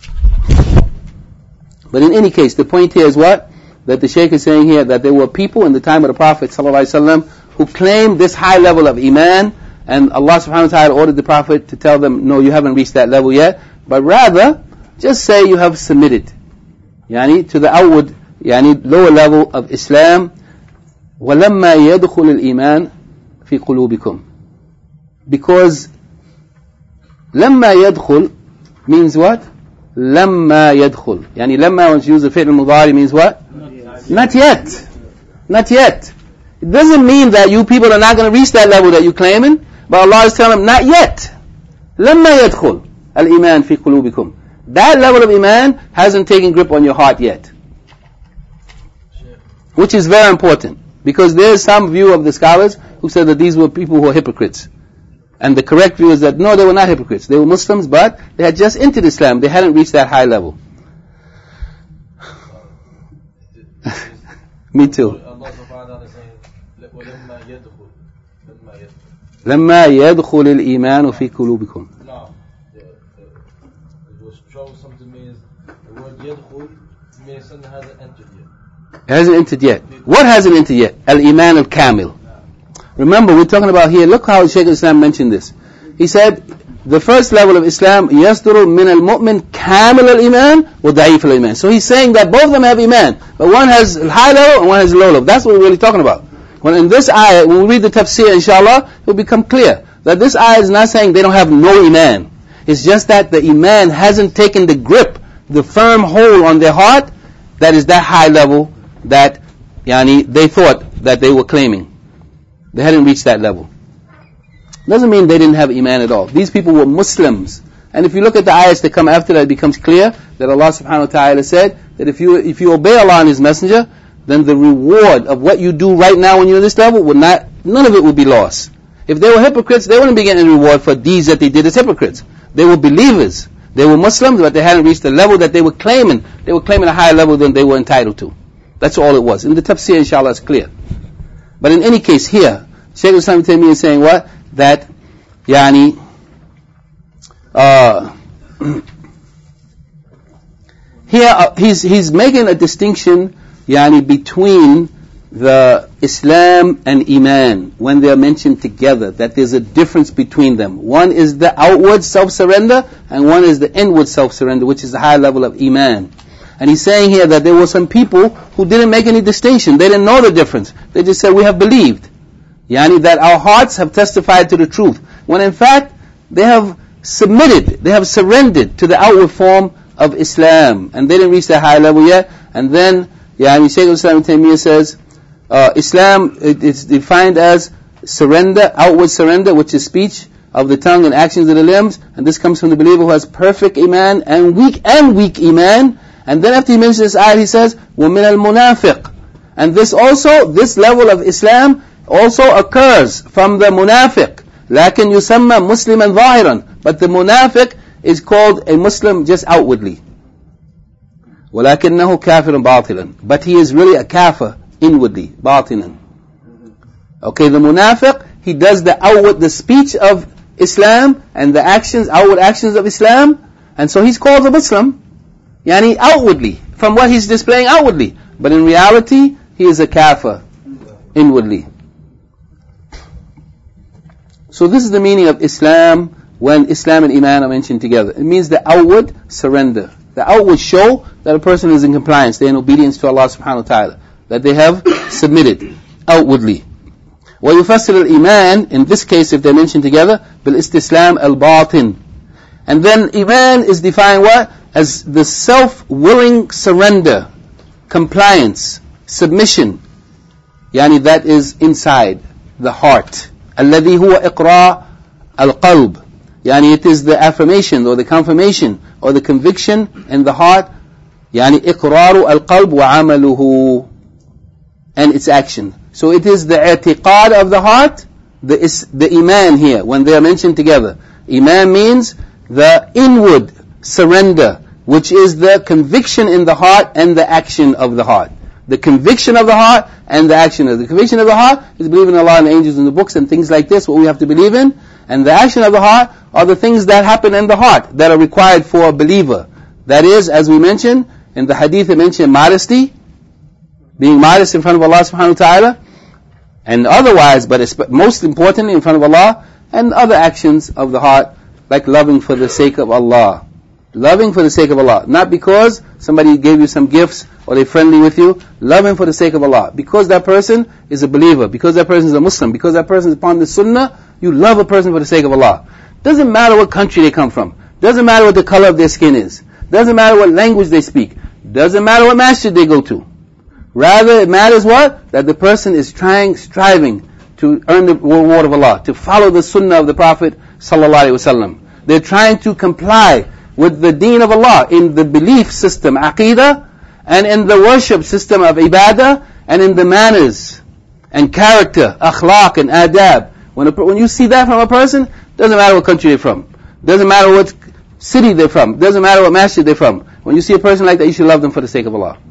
But in any case, the point here is what? That the Shaykh is saying here, that there were people in the time of the Prophet ﷺ who claimed this high level of Iman, and Allah subhanahu wa ta'ala ordered the Prophet to tell them, no, you haven't reached that level yet, but rather, just say you have submitted, yani, to the outward, yani, lower level of Islam. وَلَمَّا يَدْخُلِ الْإِيمَانِ فِي قُلُوبِكُمْ. Because لَمَّا يَدْخُلْ means what? لَمَّا يَدْخُلْ. Yani لَمَّا, once you use the fi'l al-mudari, means what? Not yet. Not yet. It doesn't mean that you people are not going to reach that level that you're claiming, but Allah is telling them, not yet. لَمَّا يَدْخُلْ الْإِيمَانِ فِي قُلُوبِكُمْ. That level of Iman hasn't taken grip on your heart yet. Which is very important, because there is some view of the scholars who said that these were people who were hypocrites. And the correct view is that no, they were not hypocrites. They were Muslims, but they had just entered Islam. They hadn't reached that high level. Me too. لما يدخل الإيمان في قلوبكم. No, it was showing something means the word يدخل means something hasn't entered yet. It hasn't entered yet. What hasn't entered yet? Al-Iman al-Kamil. Remember, we're talking about here, look how Shaykh al-Islam mentioned this. He said, the first level of Islam, يَصْدُرُ مِنَ الْمُؤْمِنِ كَامِلَ الْإِيمَانِ وَضَعِيفَ الْإِيمَانِ. So he's saying that both of them have Iman, but one has high level and one has low level. That's what we're really talking about. When in this ayah, when we read the tafsir, inshallah, it will become clear that this ayah is not saying they don't have no Iman. It's just that the Iman hasn't taken the grip, the firm hold on their heart, that is that high level that yani, they thought that they were claiming. They hadn't reached that level. Doesn't mean they didn't have Iman at all. These people were Muslims. And if you look at the ayahs that come after that, it becomes clear that Allah subhanahu wa ta'ala said that if you if you obey Allah and His Messenger, then the reward of what you do right now when you're at this level would not, none of it would be lost. If they were hypocrites, they wouldn't be getting a reward for deeds that they did as hypocrites. They were believers. They were Muslims, but they hadn't reached the level that they were claiming. They were claiming a higher level than they were entitled to. That's all it was. In the tafsir, inshallah, it's clear. But in any case, here, Shaykh Islam Ibn Taymiyyah is saying what? That, yani, uh, here, uh, he's, he's making a distinction, yani, between the Islam and Iman, when they are mentioned together, that there's a difference between them. One is the outward self-surrender, and one is the inward self-surrender, which is the higher level of Iman. And he's saying here that there were some people who didn't make any distinction. They didn't know the difference. They just said, we have believed. Yani that our hearts have testified to the truth. When in fact, they have submitted, they have surrendered to the outward form of Islam. And they didn't reach that high level yet. And then, yani Shaykh Islam Ibn Taymiyyah says, uh, Islam, it, it's defined as surrender, outward surrender, which is speech of the tongue and actions of the limbs. And this comes from the believer who has perfect Iman and weak and weak Iman. And then after he mentions this ayah, he says, وَمِنَ الْمُنَافِقِ. And this also, this level of Islam also occurs from the munafiq. لَكِنْ يُسَمَّى مُسْلِمًا ظَاهِرًا. But the munafiq is called a Muslim just outwardly. وَلَكِنَّهُ كَافِرٌ بَاطِلًا. But he is really a kafir inwardly, باطِنًا. Okay, the munafiq, he does the outward, the speech of Islam and the actions, outward actions of Islam. And so he's called a Muslim. Yani outwardly, from what he's displaying outwardly. But in reality, he is a kafir inwardly. So this is the meaning of Islam when Islam and Iman are mentioned together. It means the outward surrender. The outward show that a person is in compliance, they're in obedience to Allah subhanahu wa ta'ala. That they have submitted outwardly. وَيُفَسِّرُ الْإِيمَانِ, in this case if they're mentioned together, بِالْإِسْتِسْلَامِ الْبَاطِنِ. And then Iman is defined what? As the self-willing surrender, compliance, submission. Yani that is inside the heart. الَّذِي هُوَ إِقْرَاء الْقَلْبِ. Yani it is the affirmation or the confirmation or the conviction in the heart. Yani إِقْرَارُ الْقَلْبِ وَعَمَلُهُ. And its action. So it is the i'tiqad of the heart, the, is, the Iman here, when they are mentioned together. Iman means the inward surrender, which is the conviction in the heart and the action of the heart. The conviction of the heart and the action of the conviction of the heart is believing in Allah and the angels and the books and things like this, what we have to believe in. And the action of the heart are the things that happen in the heart that are required for a believer. That is, as we mentioned in the hadith, it mentioned modesty, being modest in front of Allah subhanahu wa ta'ala, and otherwise, but most importantly in front of Allah, and other actions of the heart, like loving for the sake of Allah. Loving for the sake of Allah. Not because somebody gave you some gifts or they're friendly with you. Loving for the sake of Allah. Because that person is a believer. Because that person is a Muslim. Because that person is upon the Sunnah. You love a person for the sake of Allah. Doesn't matter what country they come from. Doesn't matter what the color of their skin is. Doesn't matter what language they speak. Doesn't matter what masjid they go to. Rather, it matters what? That the person is trying, striving to earn the reward of Allah. To follow the Sunnah of the Prophet sallallahu alaihi wasallam. They're trying to comply with the deen of Allah in the belief system, aqidah, and in the worship system of ibadah, and in the manners and character, akhlaq and adab. When, a, when you see that from a person, doesn't matter what country they're from, doesn't matter what city they're from, doesn't matter what masjid they're from. When you see a person like that, you should love them for the sake of Allah.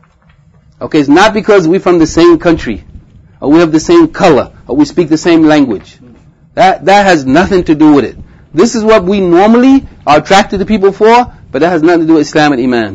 Okay, it's not because we're from the same country, or we have the same color, or we speak the same language. That that has nothing to do with it. This is what we normally are attracted to people for, but that has nothing to do with Islam and Iman.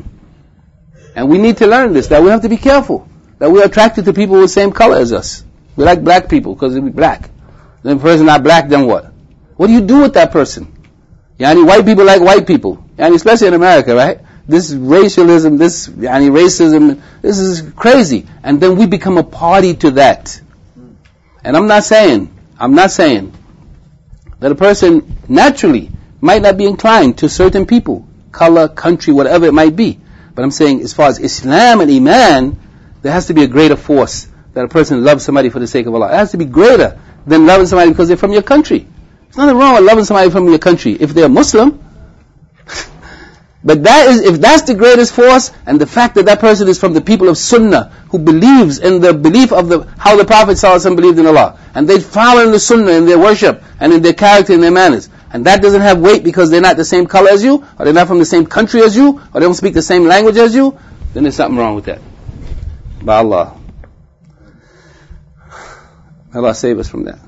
And we need to learn this, that we have to be careful, that we're attracted to people with the same color as us. We like black people because they're black. Then if a person not black, then what? What do you do with that person? Yani white people like white people. And especially in America, right? This racialism, this yani racism, this is crazy. And then we become a party to that. And I'm not saying, I'm not saying that a person naturally might not be inclined to certain people, color, country, whatever it might be. But I'm saying as far as Islam and Iman, there has to be a greater force that a person loves somebody for the sake of Allah. It has to be greater than loving somebody because they're from your country. There's nothing wrong with loving somebody from your country if they're Muslim. But that is, if that's the greatest force, and the fact that that person is from the people of Sunnah, who believes in the belief of the how the Prophet ﷺ believed in Allah, and they follow in the Sunnah in their worship, and in their character and their manners, and that doesn't have weight because they're not the same color as you, or they're not from the same country as you, or they don't speak the same language as you, then there's something wrong with that. By Allah. Allah save us from that.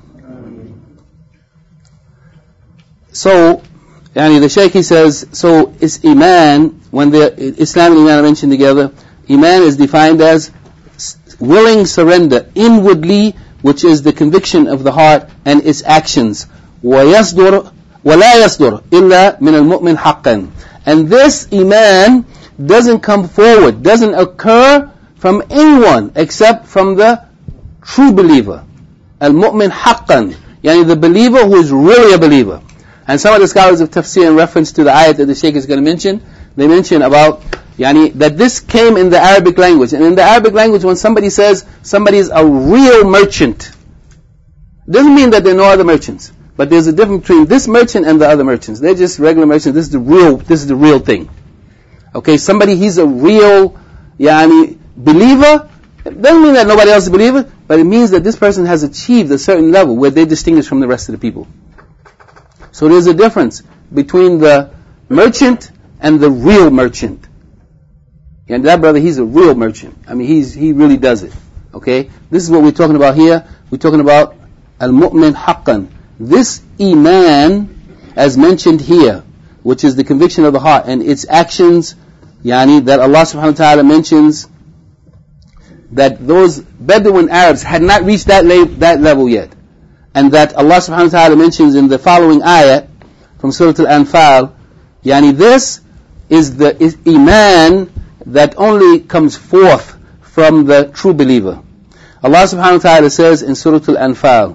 So, yani the Shaykh he says, so it's Iman, when the Islam and Iman are mentioned together, Iman is defined as willing surrender inwardly, which is the conviction of the heart and its actions. وَيَصْدُرُ وَلَا يَصْدُرُ إِلَّا مِنَ الْمُؤْمِنِ حَقًّا. And this Iman doesn't come forward, doesn't occur from anyone except from the true believer. Al-mu'min haqqan, yani the believer who is really a believer. And some of the scholars of tafsir, in reference to the ayat that the Shaykh is going to mention, they mention about yani that this came in the Arabic language. And in the Arabic language, when somebody says somebody is a real merchant, it doesn't mean that there are no other merchants. But there's a difference between this merchant and the other merchants. They're just regular merchants. This is the real, this is the real thing. Okay, somebody, he's a real yani believer. It doesn't mean that nobody else is a believer, but it means that this person has achieved a certain level where they're distinguished from the rest of the people. So there's a difference between the merchant and the real merchant. And that brother, he's a real merchant. I mean, he's he really does it. Okay? This is what we're talking about here. We're talking about al-mu'min haqqan. This Iman, as mentioned here, which is the conviction of the heart and its actions, yani that Allah subhanahu wa ta'ala mentions that those Bedouin Arabs had not reached that, la- that level yet. And that Allah subhanahu wa ta'ala mentions in the following ayat from Surah Al-Anfal, yani this is the is Iman that only comes forth from the true believer. Allah subhanahu wa ta'ala says in Surah Al-Anfal,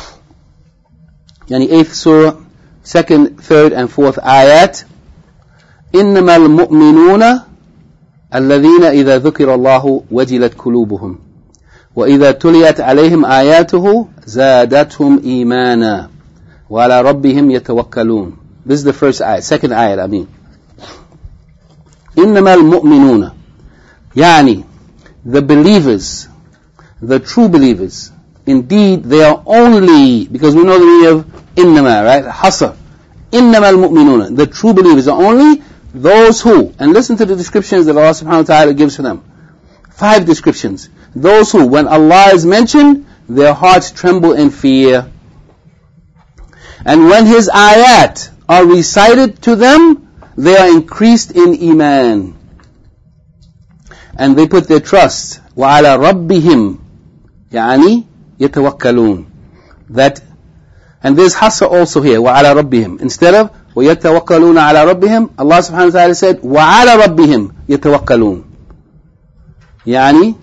yani eighth surah, second, third and fourth ayat, إِنَّمَا الْمُؤْمِنُونَ الَّذِينَ إِذَا ذُكِرَ اللَّهُ وَجِلَتْ قُلُوبُهُمْ وَإِذَا تُلِيَتْ عَلَيْهِمْ آيَاتُهُ زَادَتْهُمْ إِيمَانًا وَعَلَى رَبِّهِمْ يَتَوَكَّلُونَ. This is the first ayat, second ayat, I mean. إِنَّمَا الْمُؤْمِنُونَ, yani the believers, the true believers, indeed they are only, because we know the meaning of إِنَّمَا, right? Hasr. إِنَّمَا الْمُؤْمِنُونَ, the true believers are only those who, and listen to the descriptions that Allah subhanahu wa ta'ala gives for them. Five descriptions. Those who, when Allah is mentioned, their hearts tremble in fear. And when His ayat are recited to them, they are increased in Iman. And they put their trust, وَعَلَى رَبِّهِمْ يعني يَتَوَكَّلُونَ. That, and there's hasr also here, وَعَلَى رَبِّهِمْ. Instead of وَيَتَوَكَّلُونَ عَلَى رَبِّهِمْ, Allah subhanahu wa ta'ala said, وَعَلَى رَبِّهِمْ يَتَوَكَّلُونَ. يعني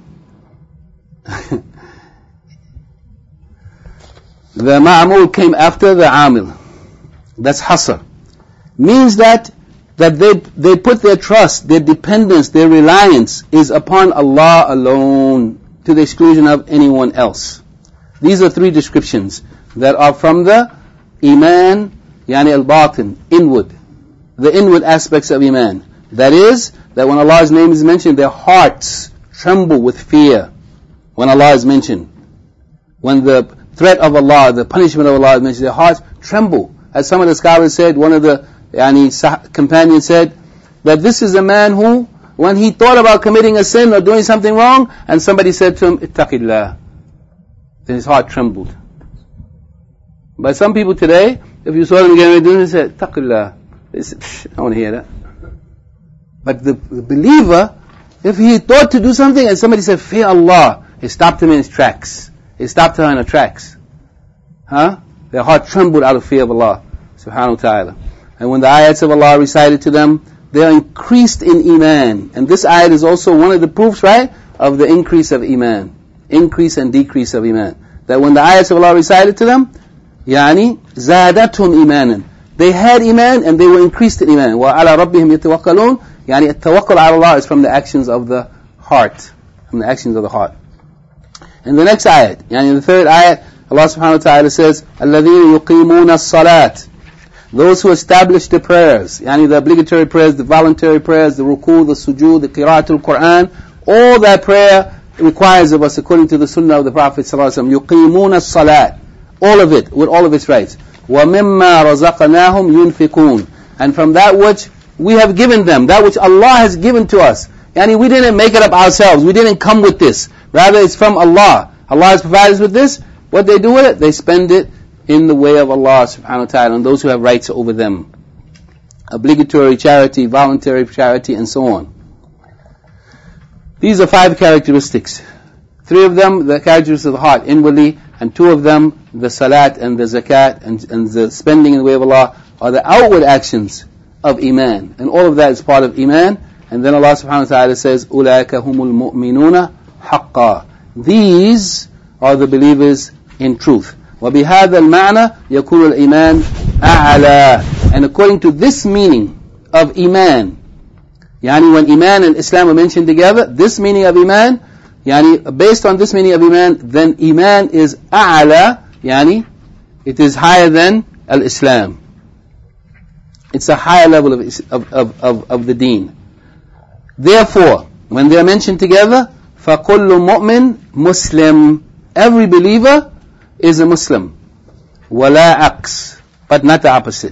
the ma'amul came after the amil. That's hasr. Means that that they they put their trust, their dependence, their reliance is upon Allah alone, to the exclusion of anyone else. These are three descriptions that are from the Iman, yani al-batin, inward, the inward aspects of Iman. That is, that when Allah's name is mentioned, their hearts tremble with fear when Allah is mentioned. When the threat of Allah, the punishment of Allah is mentioned, their hearts tremble. As some of the scholars said, one of the yani, companions said, that this is a man who, when he thought about committing a sin or doing something wrong, and somebody said to him, ittaqillah, then his heart trembled. But some people today, if you saw them getting ready to do it, they said, ittaqillah. They said, I don't want to hear that. But the, the believer, if he thought to do something and somebody said, fear Allah, it stopped him in his tracks. It stopped her in her tracks. Huh? Their heart trembled out of fear of Allah subhanahu wa ta'ala. and when the ayats of Allah are recited to them, they are increased in iman. And this ayat is also one of the proofs, right, of the increase of iman. Increase and decrease of iman. That when the ayats of Allah are recited to them, يعني زادتهم إيمانا. They had iman and they were increased in iman. وَعَلَى رَبِّهِمْ يَتَوَكَّلُونَ. يعني التوكل على Allah is from the actions of the heart. From the actions of the heart. And the next ayat, يعني the third ayat, Allah subhanahu wa ta'ala says, الَّذِينَ يُقِيمُونَ الصَّلَاةِ. Those who establish the prayers, yani the obligatory prayers, the voluntary prayers, the ruku, the sujood, the qira'atul Qur'an, all that prayer requires of us according to the sunnah of the Prophet ﷺ. يُقِيمُونَ الصَّلَاةِ. All of it, with all of its rights. وَمِمَّا رَزَقْنَاهُمْ يُنْفِقُونَ. And from that which we have given them, that which Allah has given to us. Yani we didn't make it up ourselves, we didn't come with this. Rather it's from Allah. Allah has provided us with this. What they do with it? They spend it in the way of Allah subhanahu wa ta'ala, and those who have rights over them. Obligatory charity, voluntary charity, and so on. These are five characteristics. Three of them, the characteristics of the heart, inwardly, and two of them, the salat and the zakat, and, and the spending in the way of Allah, are the outward actions of iman. And all of that is part of iman. And then Allah subhanahu wa ta'ala says, أُولَٰئِكَ هُمُ الْمُؤْمِنُونَ حَقًّا. These are the believers in truth. وبهذا المعنى يكون الإيمان أعلى. And according to this meaning of iman, yani when iman and Islam are mentioned together, this meaning of iman, yani based on this meaning of iman, then iman is أعلى, yani it is higher than al-Islam. It's a higher level of, of, of, of, of the deen. Therefore, when they are mentioned together, فَكُلُّ مُؤْمِن Muslim. Every believer is a Muslim. وَلَا عَكْس. But not the opposite.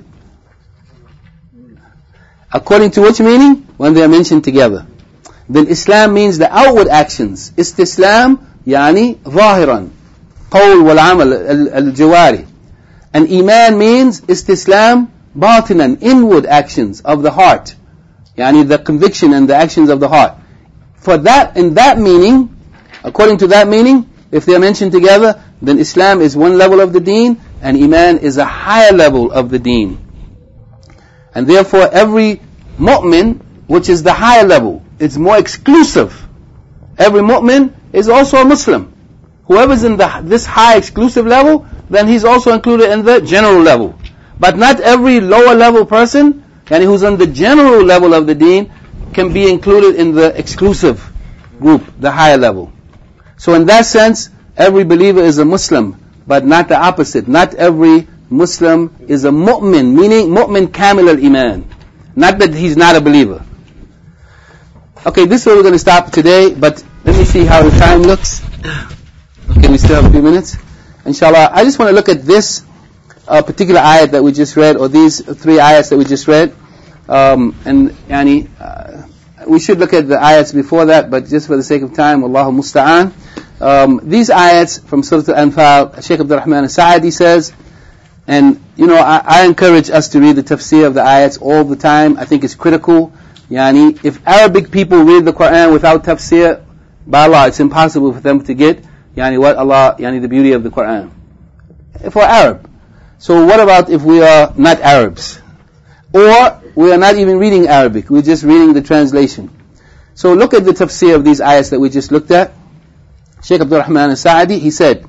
According to which meaning? When they are mentioned together. Then Islam means the outward actions. Istislam, يعني ظاهرا. قول والعمل الجواري. And Iman means Istislam batinan, inward actions of the heart. Yani the conviction and the actions of the heart. For that, in that meaning, according to that meaning, if they are mentioned together, then Islam is one level of the deen, and Iman is a higher level of the deen. And therefore every mu'min, which is the higher level, it's more exclusive. Every mu'min is also a Muslim. Whoever's in the, this high exclusive level, then he's also included in the general level. But not every lower level person, and who's on the general level of the deen, can be included in the exclusive group, the higher level. So in that sense, every believer is a Muslim, but not the opposite. Not every Muslim is a mu'min, meaning mu'min kamil al-iman. Not that he's not a believer. Okay, this is where we're going to stop today, but let me see how the time looks. Okay, we still have a few minutes. Inshallah, I just want to look at this uh, particular ayat that we just read, or these three ayats that we just read. Um, and yani, uh, we should look at the ayats before that, but just for the sake of time, Allahu musta'an. Um, these ayats from Surah Al-Anfal, Shaykh Abdul Rahman Al-Sa'adi says, and you know, I, I encourage us to read the tafsir of the ayats all the time. I think it's critical. Yani, if Arabic people read the Quran without tafsir, by Allah, it's impossible for them to get yani what Allah, yani the beauty of the Quran. For Arab. So what about if we are not Arabs? Or we are not even reading Arabic, we're just reading the translation. So look at the tafsir of these ayats that we just looked at. Shaykh Abdul Rahman Al-Sa'adi, he said,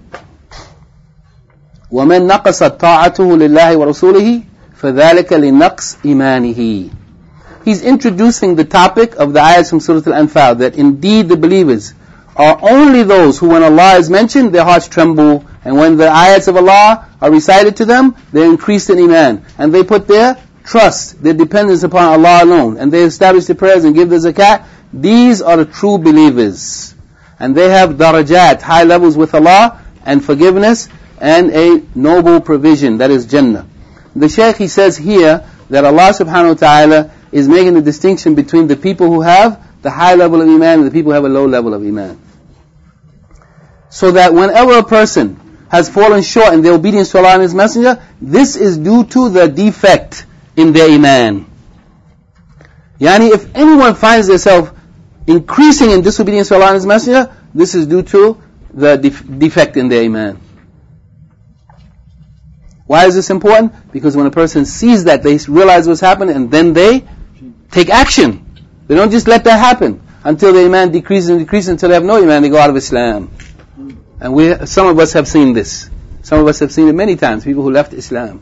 وَمَنْ نَقَصَتْ طَاعَتُهُ لِلَّهِ وَرَسُولِهِ فَذَلِكَ لِنَقْصِ إِيمَانِهِ. He's introducing the topic of the ayats from Surah Al-Anfal, that indeed the believers are only those who, when Allah is mentioned, their hearts tremble, and when the ayats of Allah are recited to them, they're increased in iman, and they put their trust, their dependence upon Allah alone, and they establish the prayers and give the zakat. These are the true believers, and they have darajat, high levels with Allah, and forgiveness, and a noble provision, that is Jannah. The Shaykh, he says here, that Allah subhanahu wa ta'ala is making the distinction between the people who have the high level of iman and the people who have a low level of iman. So that whenever a person has fallen short in their obedience to Allah and His Messenger, this is due to the defect in their iman. Yani, if anyone finds themselves increasing in disobedience to Allah and His Messenger, this is due to the def- defect in their iman. Why is this important? Because when a person sees that, they realize what's happening, and then they take action. They don't just let that happen until the iman decreases and decreases until they have no iman, they go out of Islam. And we, some of us have seen this. Some of us have seen it many times, people who left Islam.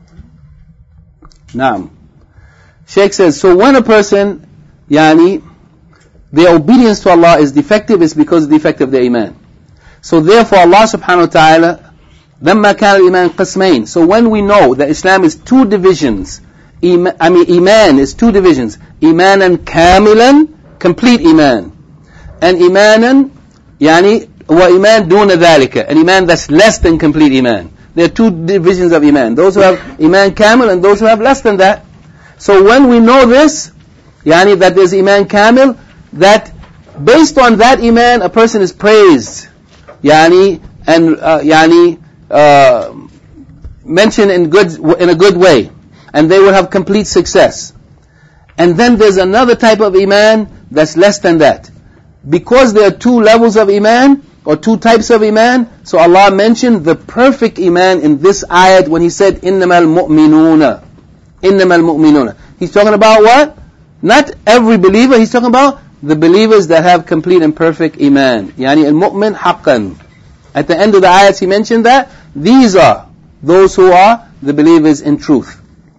Naam. Shaykh says, so when a person, yani, their obedience to Allah is defective, it's because of the defect of their iman. So therefore Allah subhanahu wa ta'ala, لما كان الإيمان قسمين. So when we know that Islam is two divisions, Iman, I mean Iman is two divisions, Imanan kamilan, complete Iman, and Imanan, yani, wa Iman duna dhalika, an Iman that's less than complete Iman. There are two divisions of Iman, those who have Iman kamil and those who have less than that. So when we know this, yani, that there's Iman kamil, that based on that Iman a person is praised, yani, and uh, yani, Uh, mentioned in good in a good way, and they will have complete success. And then there's another type of iman that's less than that. Because there are two levels of iman, or two types of iman, so Allah mentioned the perfect iman in this ayat when He said, إِنَّمَا الْمُؤْمِنُونَ إِنَّمَا الْمُؤْمِنُونَ. He's talking about what? Not every believer, He's talking about the believers that have complete and perfect iman. Yani al-mu'min haqqan. At the end of the ayats He mentioned that these are those who are the believers in truth.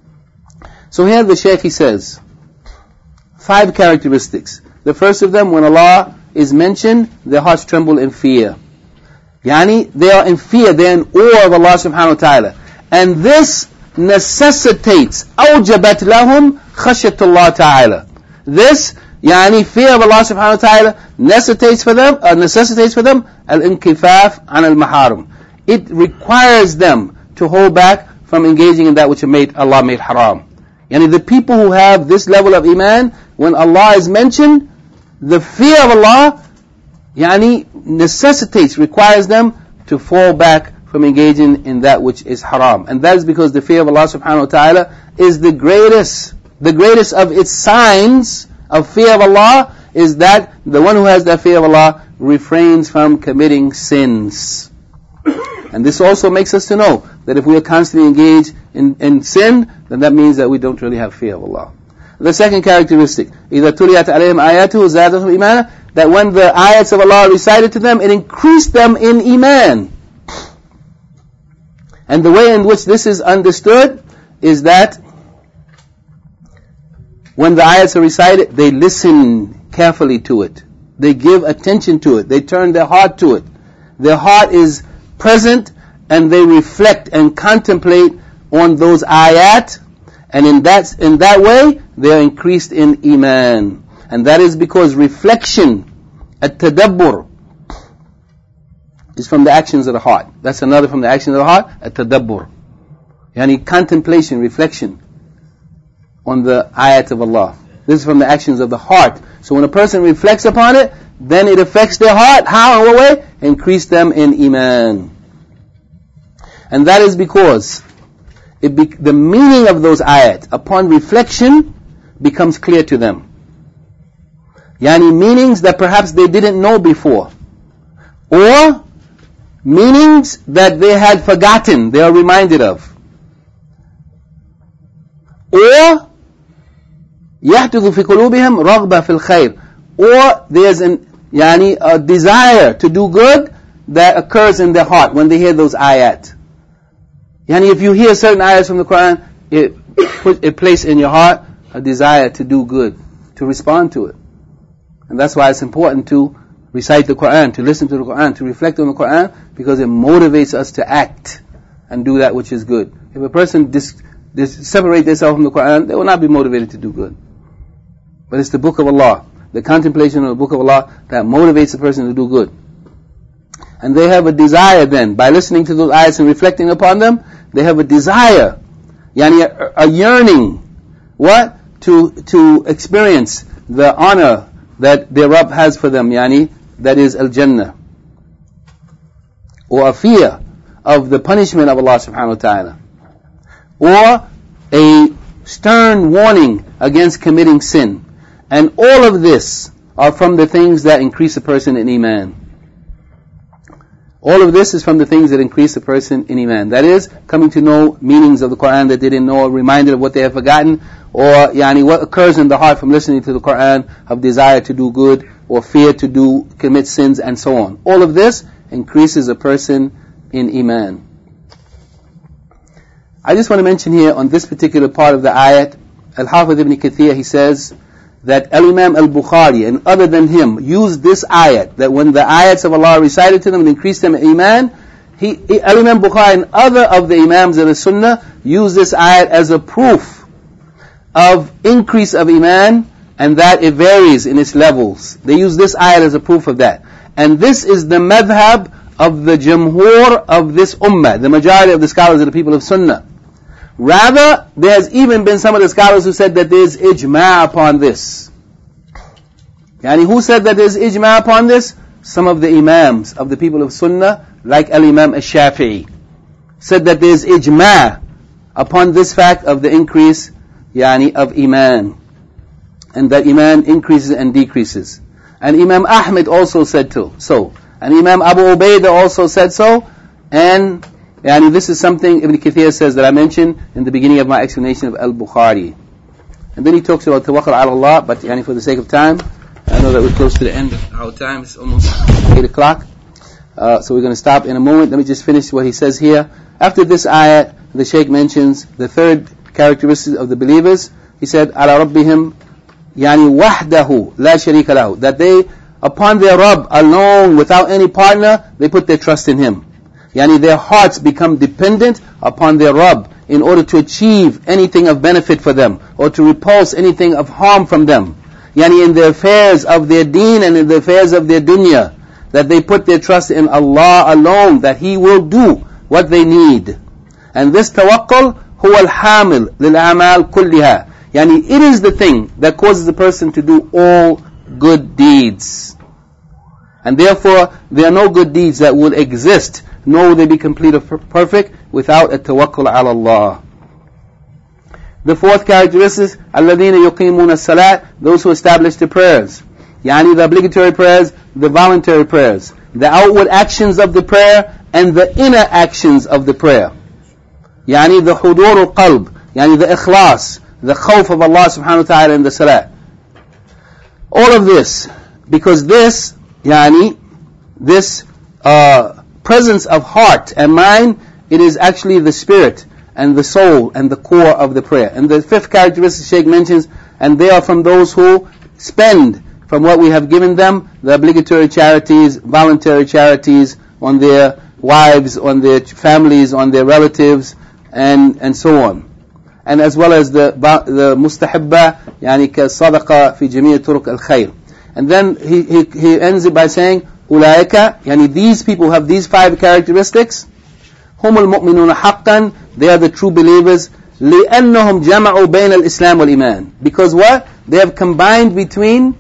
So here the Shaykh, he says, five characteristics. The first of them, when Allah is mentioned, their hearts tremble in fear. Yani, they are in fear, they are in awe of Allah subhanahu wa ta'ala. And this necessitates, أوجبت لهم خشية الله ta'ala. This, yani, fear of Allah subhanahu wa ta'ala necessitates for them, uh, necessitates for them, al-inkifaf an al-maharim. It requires them to hold back from engaging in that which made Allah made haram. Yani the people who have this level of iman, when Allah is mentioned, the fear of Allah, yani, necessitates, requires them to fall back from engaging in that which is haram. And that is because the fear of Allah subhanahu wa ta'ala is the greatest, the greatest of its signs of fear of Allah is that the one who has that fear of Allah refrains from committing sins. And this also makes us to know that if we are constantly engaged in, in sin, then that means that we don't really have fear of Allah. The second characteristic, إِذَا تُلِيَتْ عَلَيْهِمْ آيَاتُهُ زَادَتْهُمْ إِيمَانًا, that when the ayats of Allah are recited to them, it increased them in iman. And the way in which this is understood is that when the ayats are recited, they listen carefully to it. They give attention to it. They turn their heart to it. Their heart is present, and they reflect and contemplate on those ayat, and in that in that way they are increased in iman. And that is because reflection, at-tadabbur, is from the actions of the heart. That's another from the actions of the heart, at-tadabbur. Yani contemplation, reflection on the ayat of Allah. This is from the actions of the heart. So when a person reflects upon it, then it affects their heart. How? In what way? Increase them in iman. And that is because it be, the meaning of those ayat, upon reflection, becomes clear to them. Yani meanings that perhaps they didn't know before. Or meanings that they had forgotten, they are reminded of. Or يَحْدُثُ فِي قُلُوبِهِمْ رَغْبَةً فِي الْخَيْرِ, or there's an, yani, a desire to do good that occurs in their heart when they hear those ayat. Yani if you hear certain ayats from the Quran, it put, it places in your heart a desire to do good, to respond to it. And that's why it's important to recite the Quran, to listen to the Quran, to reflect on the Quran, because it motivates us to act and do that which is good. If a person dis, dis, separate themselves from the Quran, they will not be motivated to do good. But it's the book of Allah, the contemplation of the book of Allah, that motivates a person to do good. And they have a desire then, by listening to those ayats and reflecting upon them, they have a desire, yani a, a yearning, what? To to experience the honor that their Rabb has for them, yani, that is al-Jannah. Or a fear of the punishment of Allah subhanahu wa ta'ala. Or a stern warning against committing sin. And all of this are from the things that increase a person in iman. All of this is from the things that increase a person in Iman. That is, coming to know meanings of the Qur'an that they didn't know, reminded of what they have forgotten, or yani, what occurs in the heart from listening to the Qur'an of desire to do good, or fear to do commit sins, and so on. All of this increases a person in Iman. I just want to mention here on this particular part of the ayat, Al-Hafiz ibn Kathir, he says that Al-Imam Al-Bukhari and other than him used this ayat, that when the ayats of Allah recited to them and increased them in Iman, he, he, Al-Imam Bukhari and other of the Imams of the Sunnah used this ayat as a proof of increase of Iman, and that it varies in its levels. They use this ayat as a proof of that. And this is the madhab of the jamhur of this ummah, the majority of the scholars of the people of Sunnah. Rather, there has even been some of the scholars who said that there is ijma' upon this. Yani who said that there is ijma' upon this? Some of the imams of the people of Sunnah, like Al-Imam Al-Shafi'i, said that there is ijma' upon this fact of the increase yani of Iman, and that Iman increases and decreases. And Imam Ahmed also said so. so. And Imam Abu Ubaidah also said so. And yani this is something Ibn Kathir says that I mentioned in the beginning of my explanation of Al-Bukhari. And then he talks about tawakkul ala Allah, but yani for the sake of time, I know that we're close to the end of our time. It's almost eight o'clock. Uh, so we're going to stop in a moment. Let me just finish what he says here. After this ayat, the Shaykh mentions the third characteristic of the believers. He said, ala rabbihim yani wahdahu la sharika lahu, that they, upon their Rabb alone, without any partner, they put their trust in Him. Yani their hearts become dependent upon their Rabb in order to achieve anything of benefit for them, or to repulse anything of harm from them. Yani in the affairs of their deen and in the affairs of their dunya, that they put their trust in Allah alone, that He will do what they need. And this tawakkul huwa al-hamil lil-a'mal kulliha. Yani it is the thing that causes a person to do all good deeds. And therefore, there are no good deeds that will exist, nor will they be complete or perfect, without a tawakkul ala Allah. The fourth characteristic, الَّذِينَ يُقِيمُونَ الصَّلَاةِ, those who establish the prayers. Yani the obligatory prayers, the voluntary prayers, the outward actions of the prayer, and the inner actions of the prayer. Yani the hudur al-qalb, yani the ikhlas, the khawf of Allah subhanahu wa ta'ala in the salah. All of this, because this, yani, this uh, presence of heart and mind, it is actually the spirit and the soul and the core of the prayer. And the fifth characteristic Shaykh mentions, and they are from those who spend from what we have given them, the obligatory charities, voluntary charities, on their wives, on their families, on their relatives, and and so on. And as well as the the mustahabba, yani ka sadaqa fi jami' turuq al-khair. And then he, he he ends it by saying, ulaika, yani these people have these five characteristics. Hum al-mu'minuna haqqan, they are the true believers. لأنهم جمعوا بين الإسلام والإيمان. Because what? They have combined between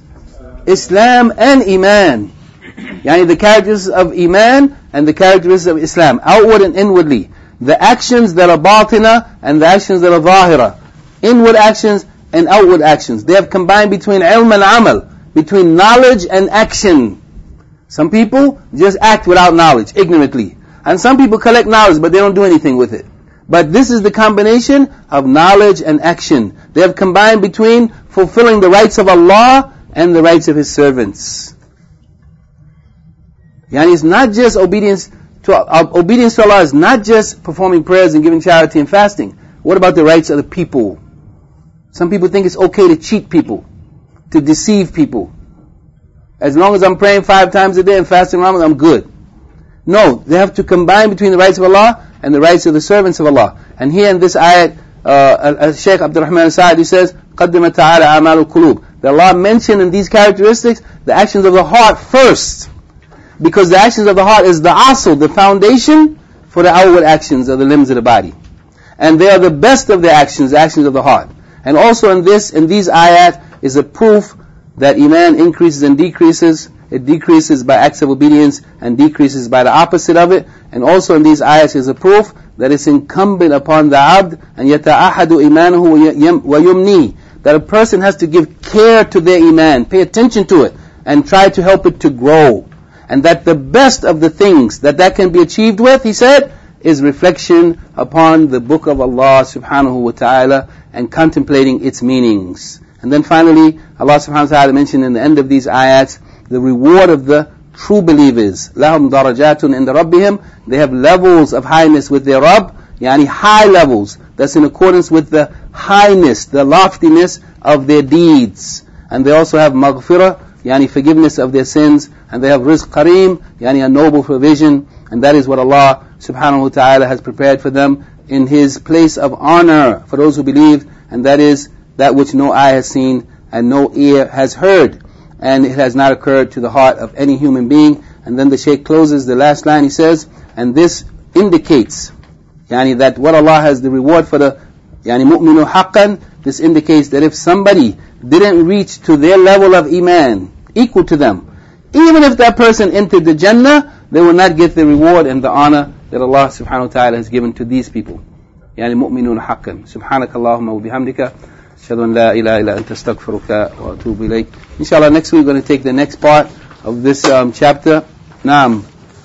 Islam and Iman. Yani the characteristics of Iman and the characteristics of Islam, outward and inwardly. The actions that are batina and the actions that are zahira. Inward actions and outward actions. They have combined between ilm and amal, between knowledge and action. Some people just act without knowledge, ignorantly. And some people collect knowledge, but they don't do anything with it. But this is the combination of knowledge and action. They have combined between fulfilling the rights of Allah and the rights of His servants. Yani it's not just obedience to uh, obedience to Allah is not just performing prayers and giving charity and fasting. What about the rights of the people? Some people think it's okay to cheat people, to deceive people. As long as I'm praying five times a day and fasting Ramadan, I'm good. No, they have to combine between the rights of Allah and the rights of the servants of Allah. And here in this ayat, uh, Shaykh Abdul Rahman Sa'adi says, قَدِّمَ تَعَالَى أَعْمَالُ الْقُلُوبِ, that Allah mentioned in these characteristics the actions of the heart first. Because the actions of the heart is the asl, the foundation for the outward actions of the limbs of the body. And they are the best of the actions, the actions of the heart. And also in this, in these ayat, is a proof that Iman increases and decreases. It decreases by acts of obedience and decreases by the opposite of it. And also in these ayats is a proof that it's incumbent upon the abd and yata'ahadu imanuhu wa yumni, that a person has to give care to their iman, pay attention to it, and try to help it to grow. And that the best of the things that that can be achieved with, he said, is reflection upon the book of Allah subhanahu wa ta'ala and contemplating its meanings. And then finally, Allah subhanahu wa ta'ala mentioned in the end of these ayats, the reward of the true believers. لَهُمْ دَرَجَاتٌ عِنْدَ رَبِّهِمْ. They have levels of highness with their Rabb, yani high levels. That's in accordance with the highness, the loftiness of their deeds. And they also have maghfirah, yani forgiveness of their sins. And they have rizq kareem, yani a noble provision. And that is what Allah subhanahu wa ta'ala has prepared for them in His place of honor for those who believe. And that is that which no eye has seen and no ear has heard. And it has not occurred to the heart of any human being. And then the Shaykh closes the last line, he says, and this indicates, yani that what Allah has the reward for the yani mu'minu haqqan, this indicates that if somebody didn't reach to their level of iman, equal to them, even if that person entered the Jannah, they will not get the reward and the honor that Allah subhanahu wa ta'ala has given to these people. Yani mu'minun haqqan. Subhanakallahumma wa bihamdika. Ashhadu an la ilaha illa anta astaghfiruka wa atubu ilayk. Inshallah, next week we're going to take the next part of this um, chapter. Naam.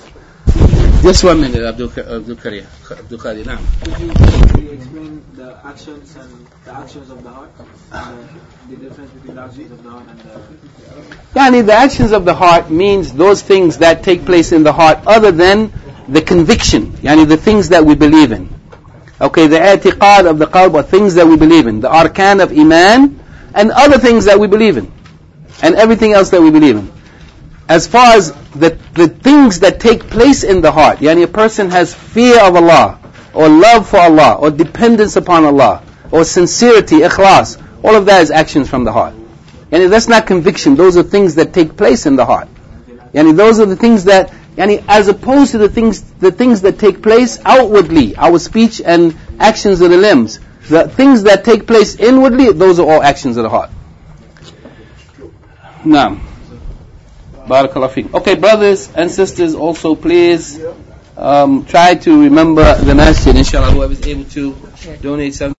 Just one minute, Abdul Abdul Qadir. Abdul Qadir, naam. Could you, could you explain the actions and the actions of the heart? And the, the difference between the actions of the heart and the... Yani the actions of the heart means those things that take place in the heart other than the conviction. Yani the things that we believe in. Okay, the i'tiqad of the qalb are things that we believe in. The arkan of iman and other things that we believe in. And everything else that we believe in. As far as the, the things that take place in the heart, yani a person has fear of Allah, or love for Allah, or dependence upon Allah, or sincerity, ikhlas, all of that is actions from the heart. Yani that's not conviction, those are things that take place in the heart. Yani those are the things that, yani as opposed to the things, the things that take place outwardly, our speech and actions of the limbs, the things that take place inwardly, those are all actions of the heart. Naam. Barakallahu feek. Okay, brothers and sisters, also please um, try to remember the masjid. Inshallah, whoever is able to donate something.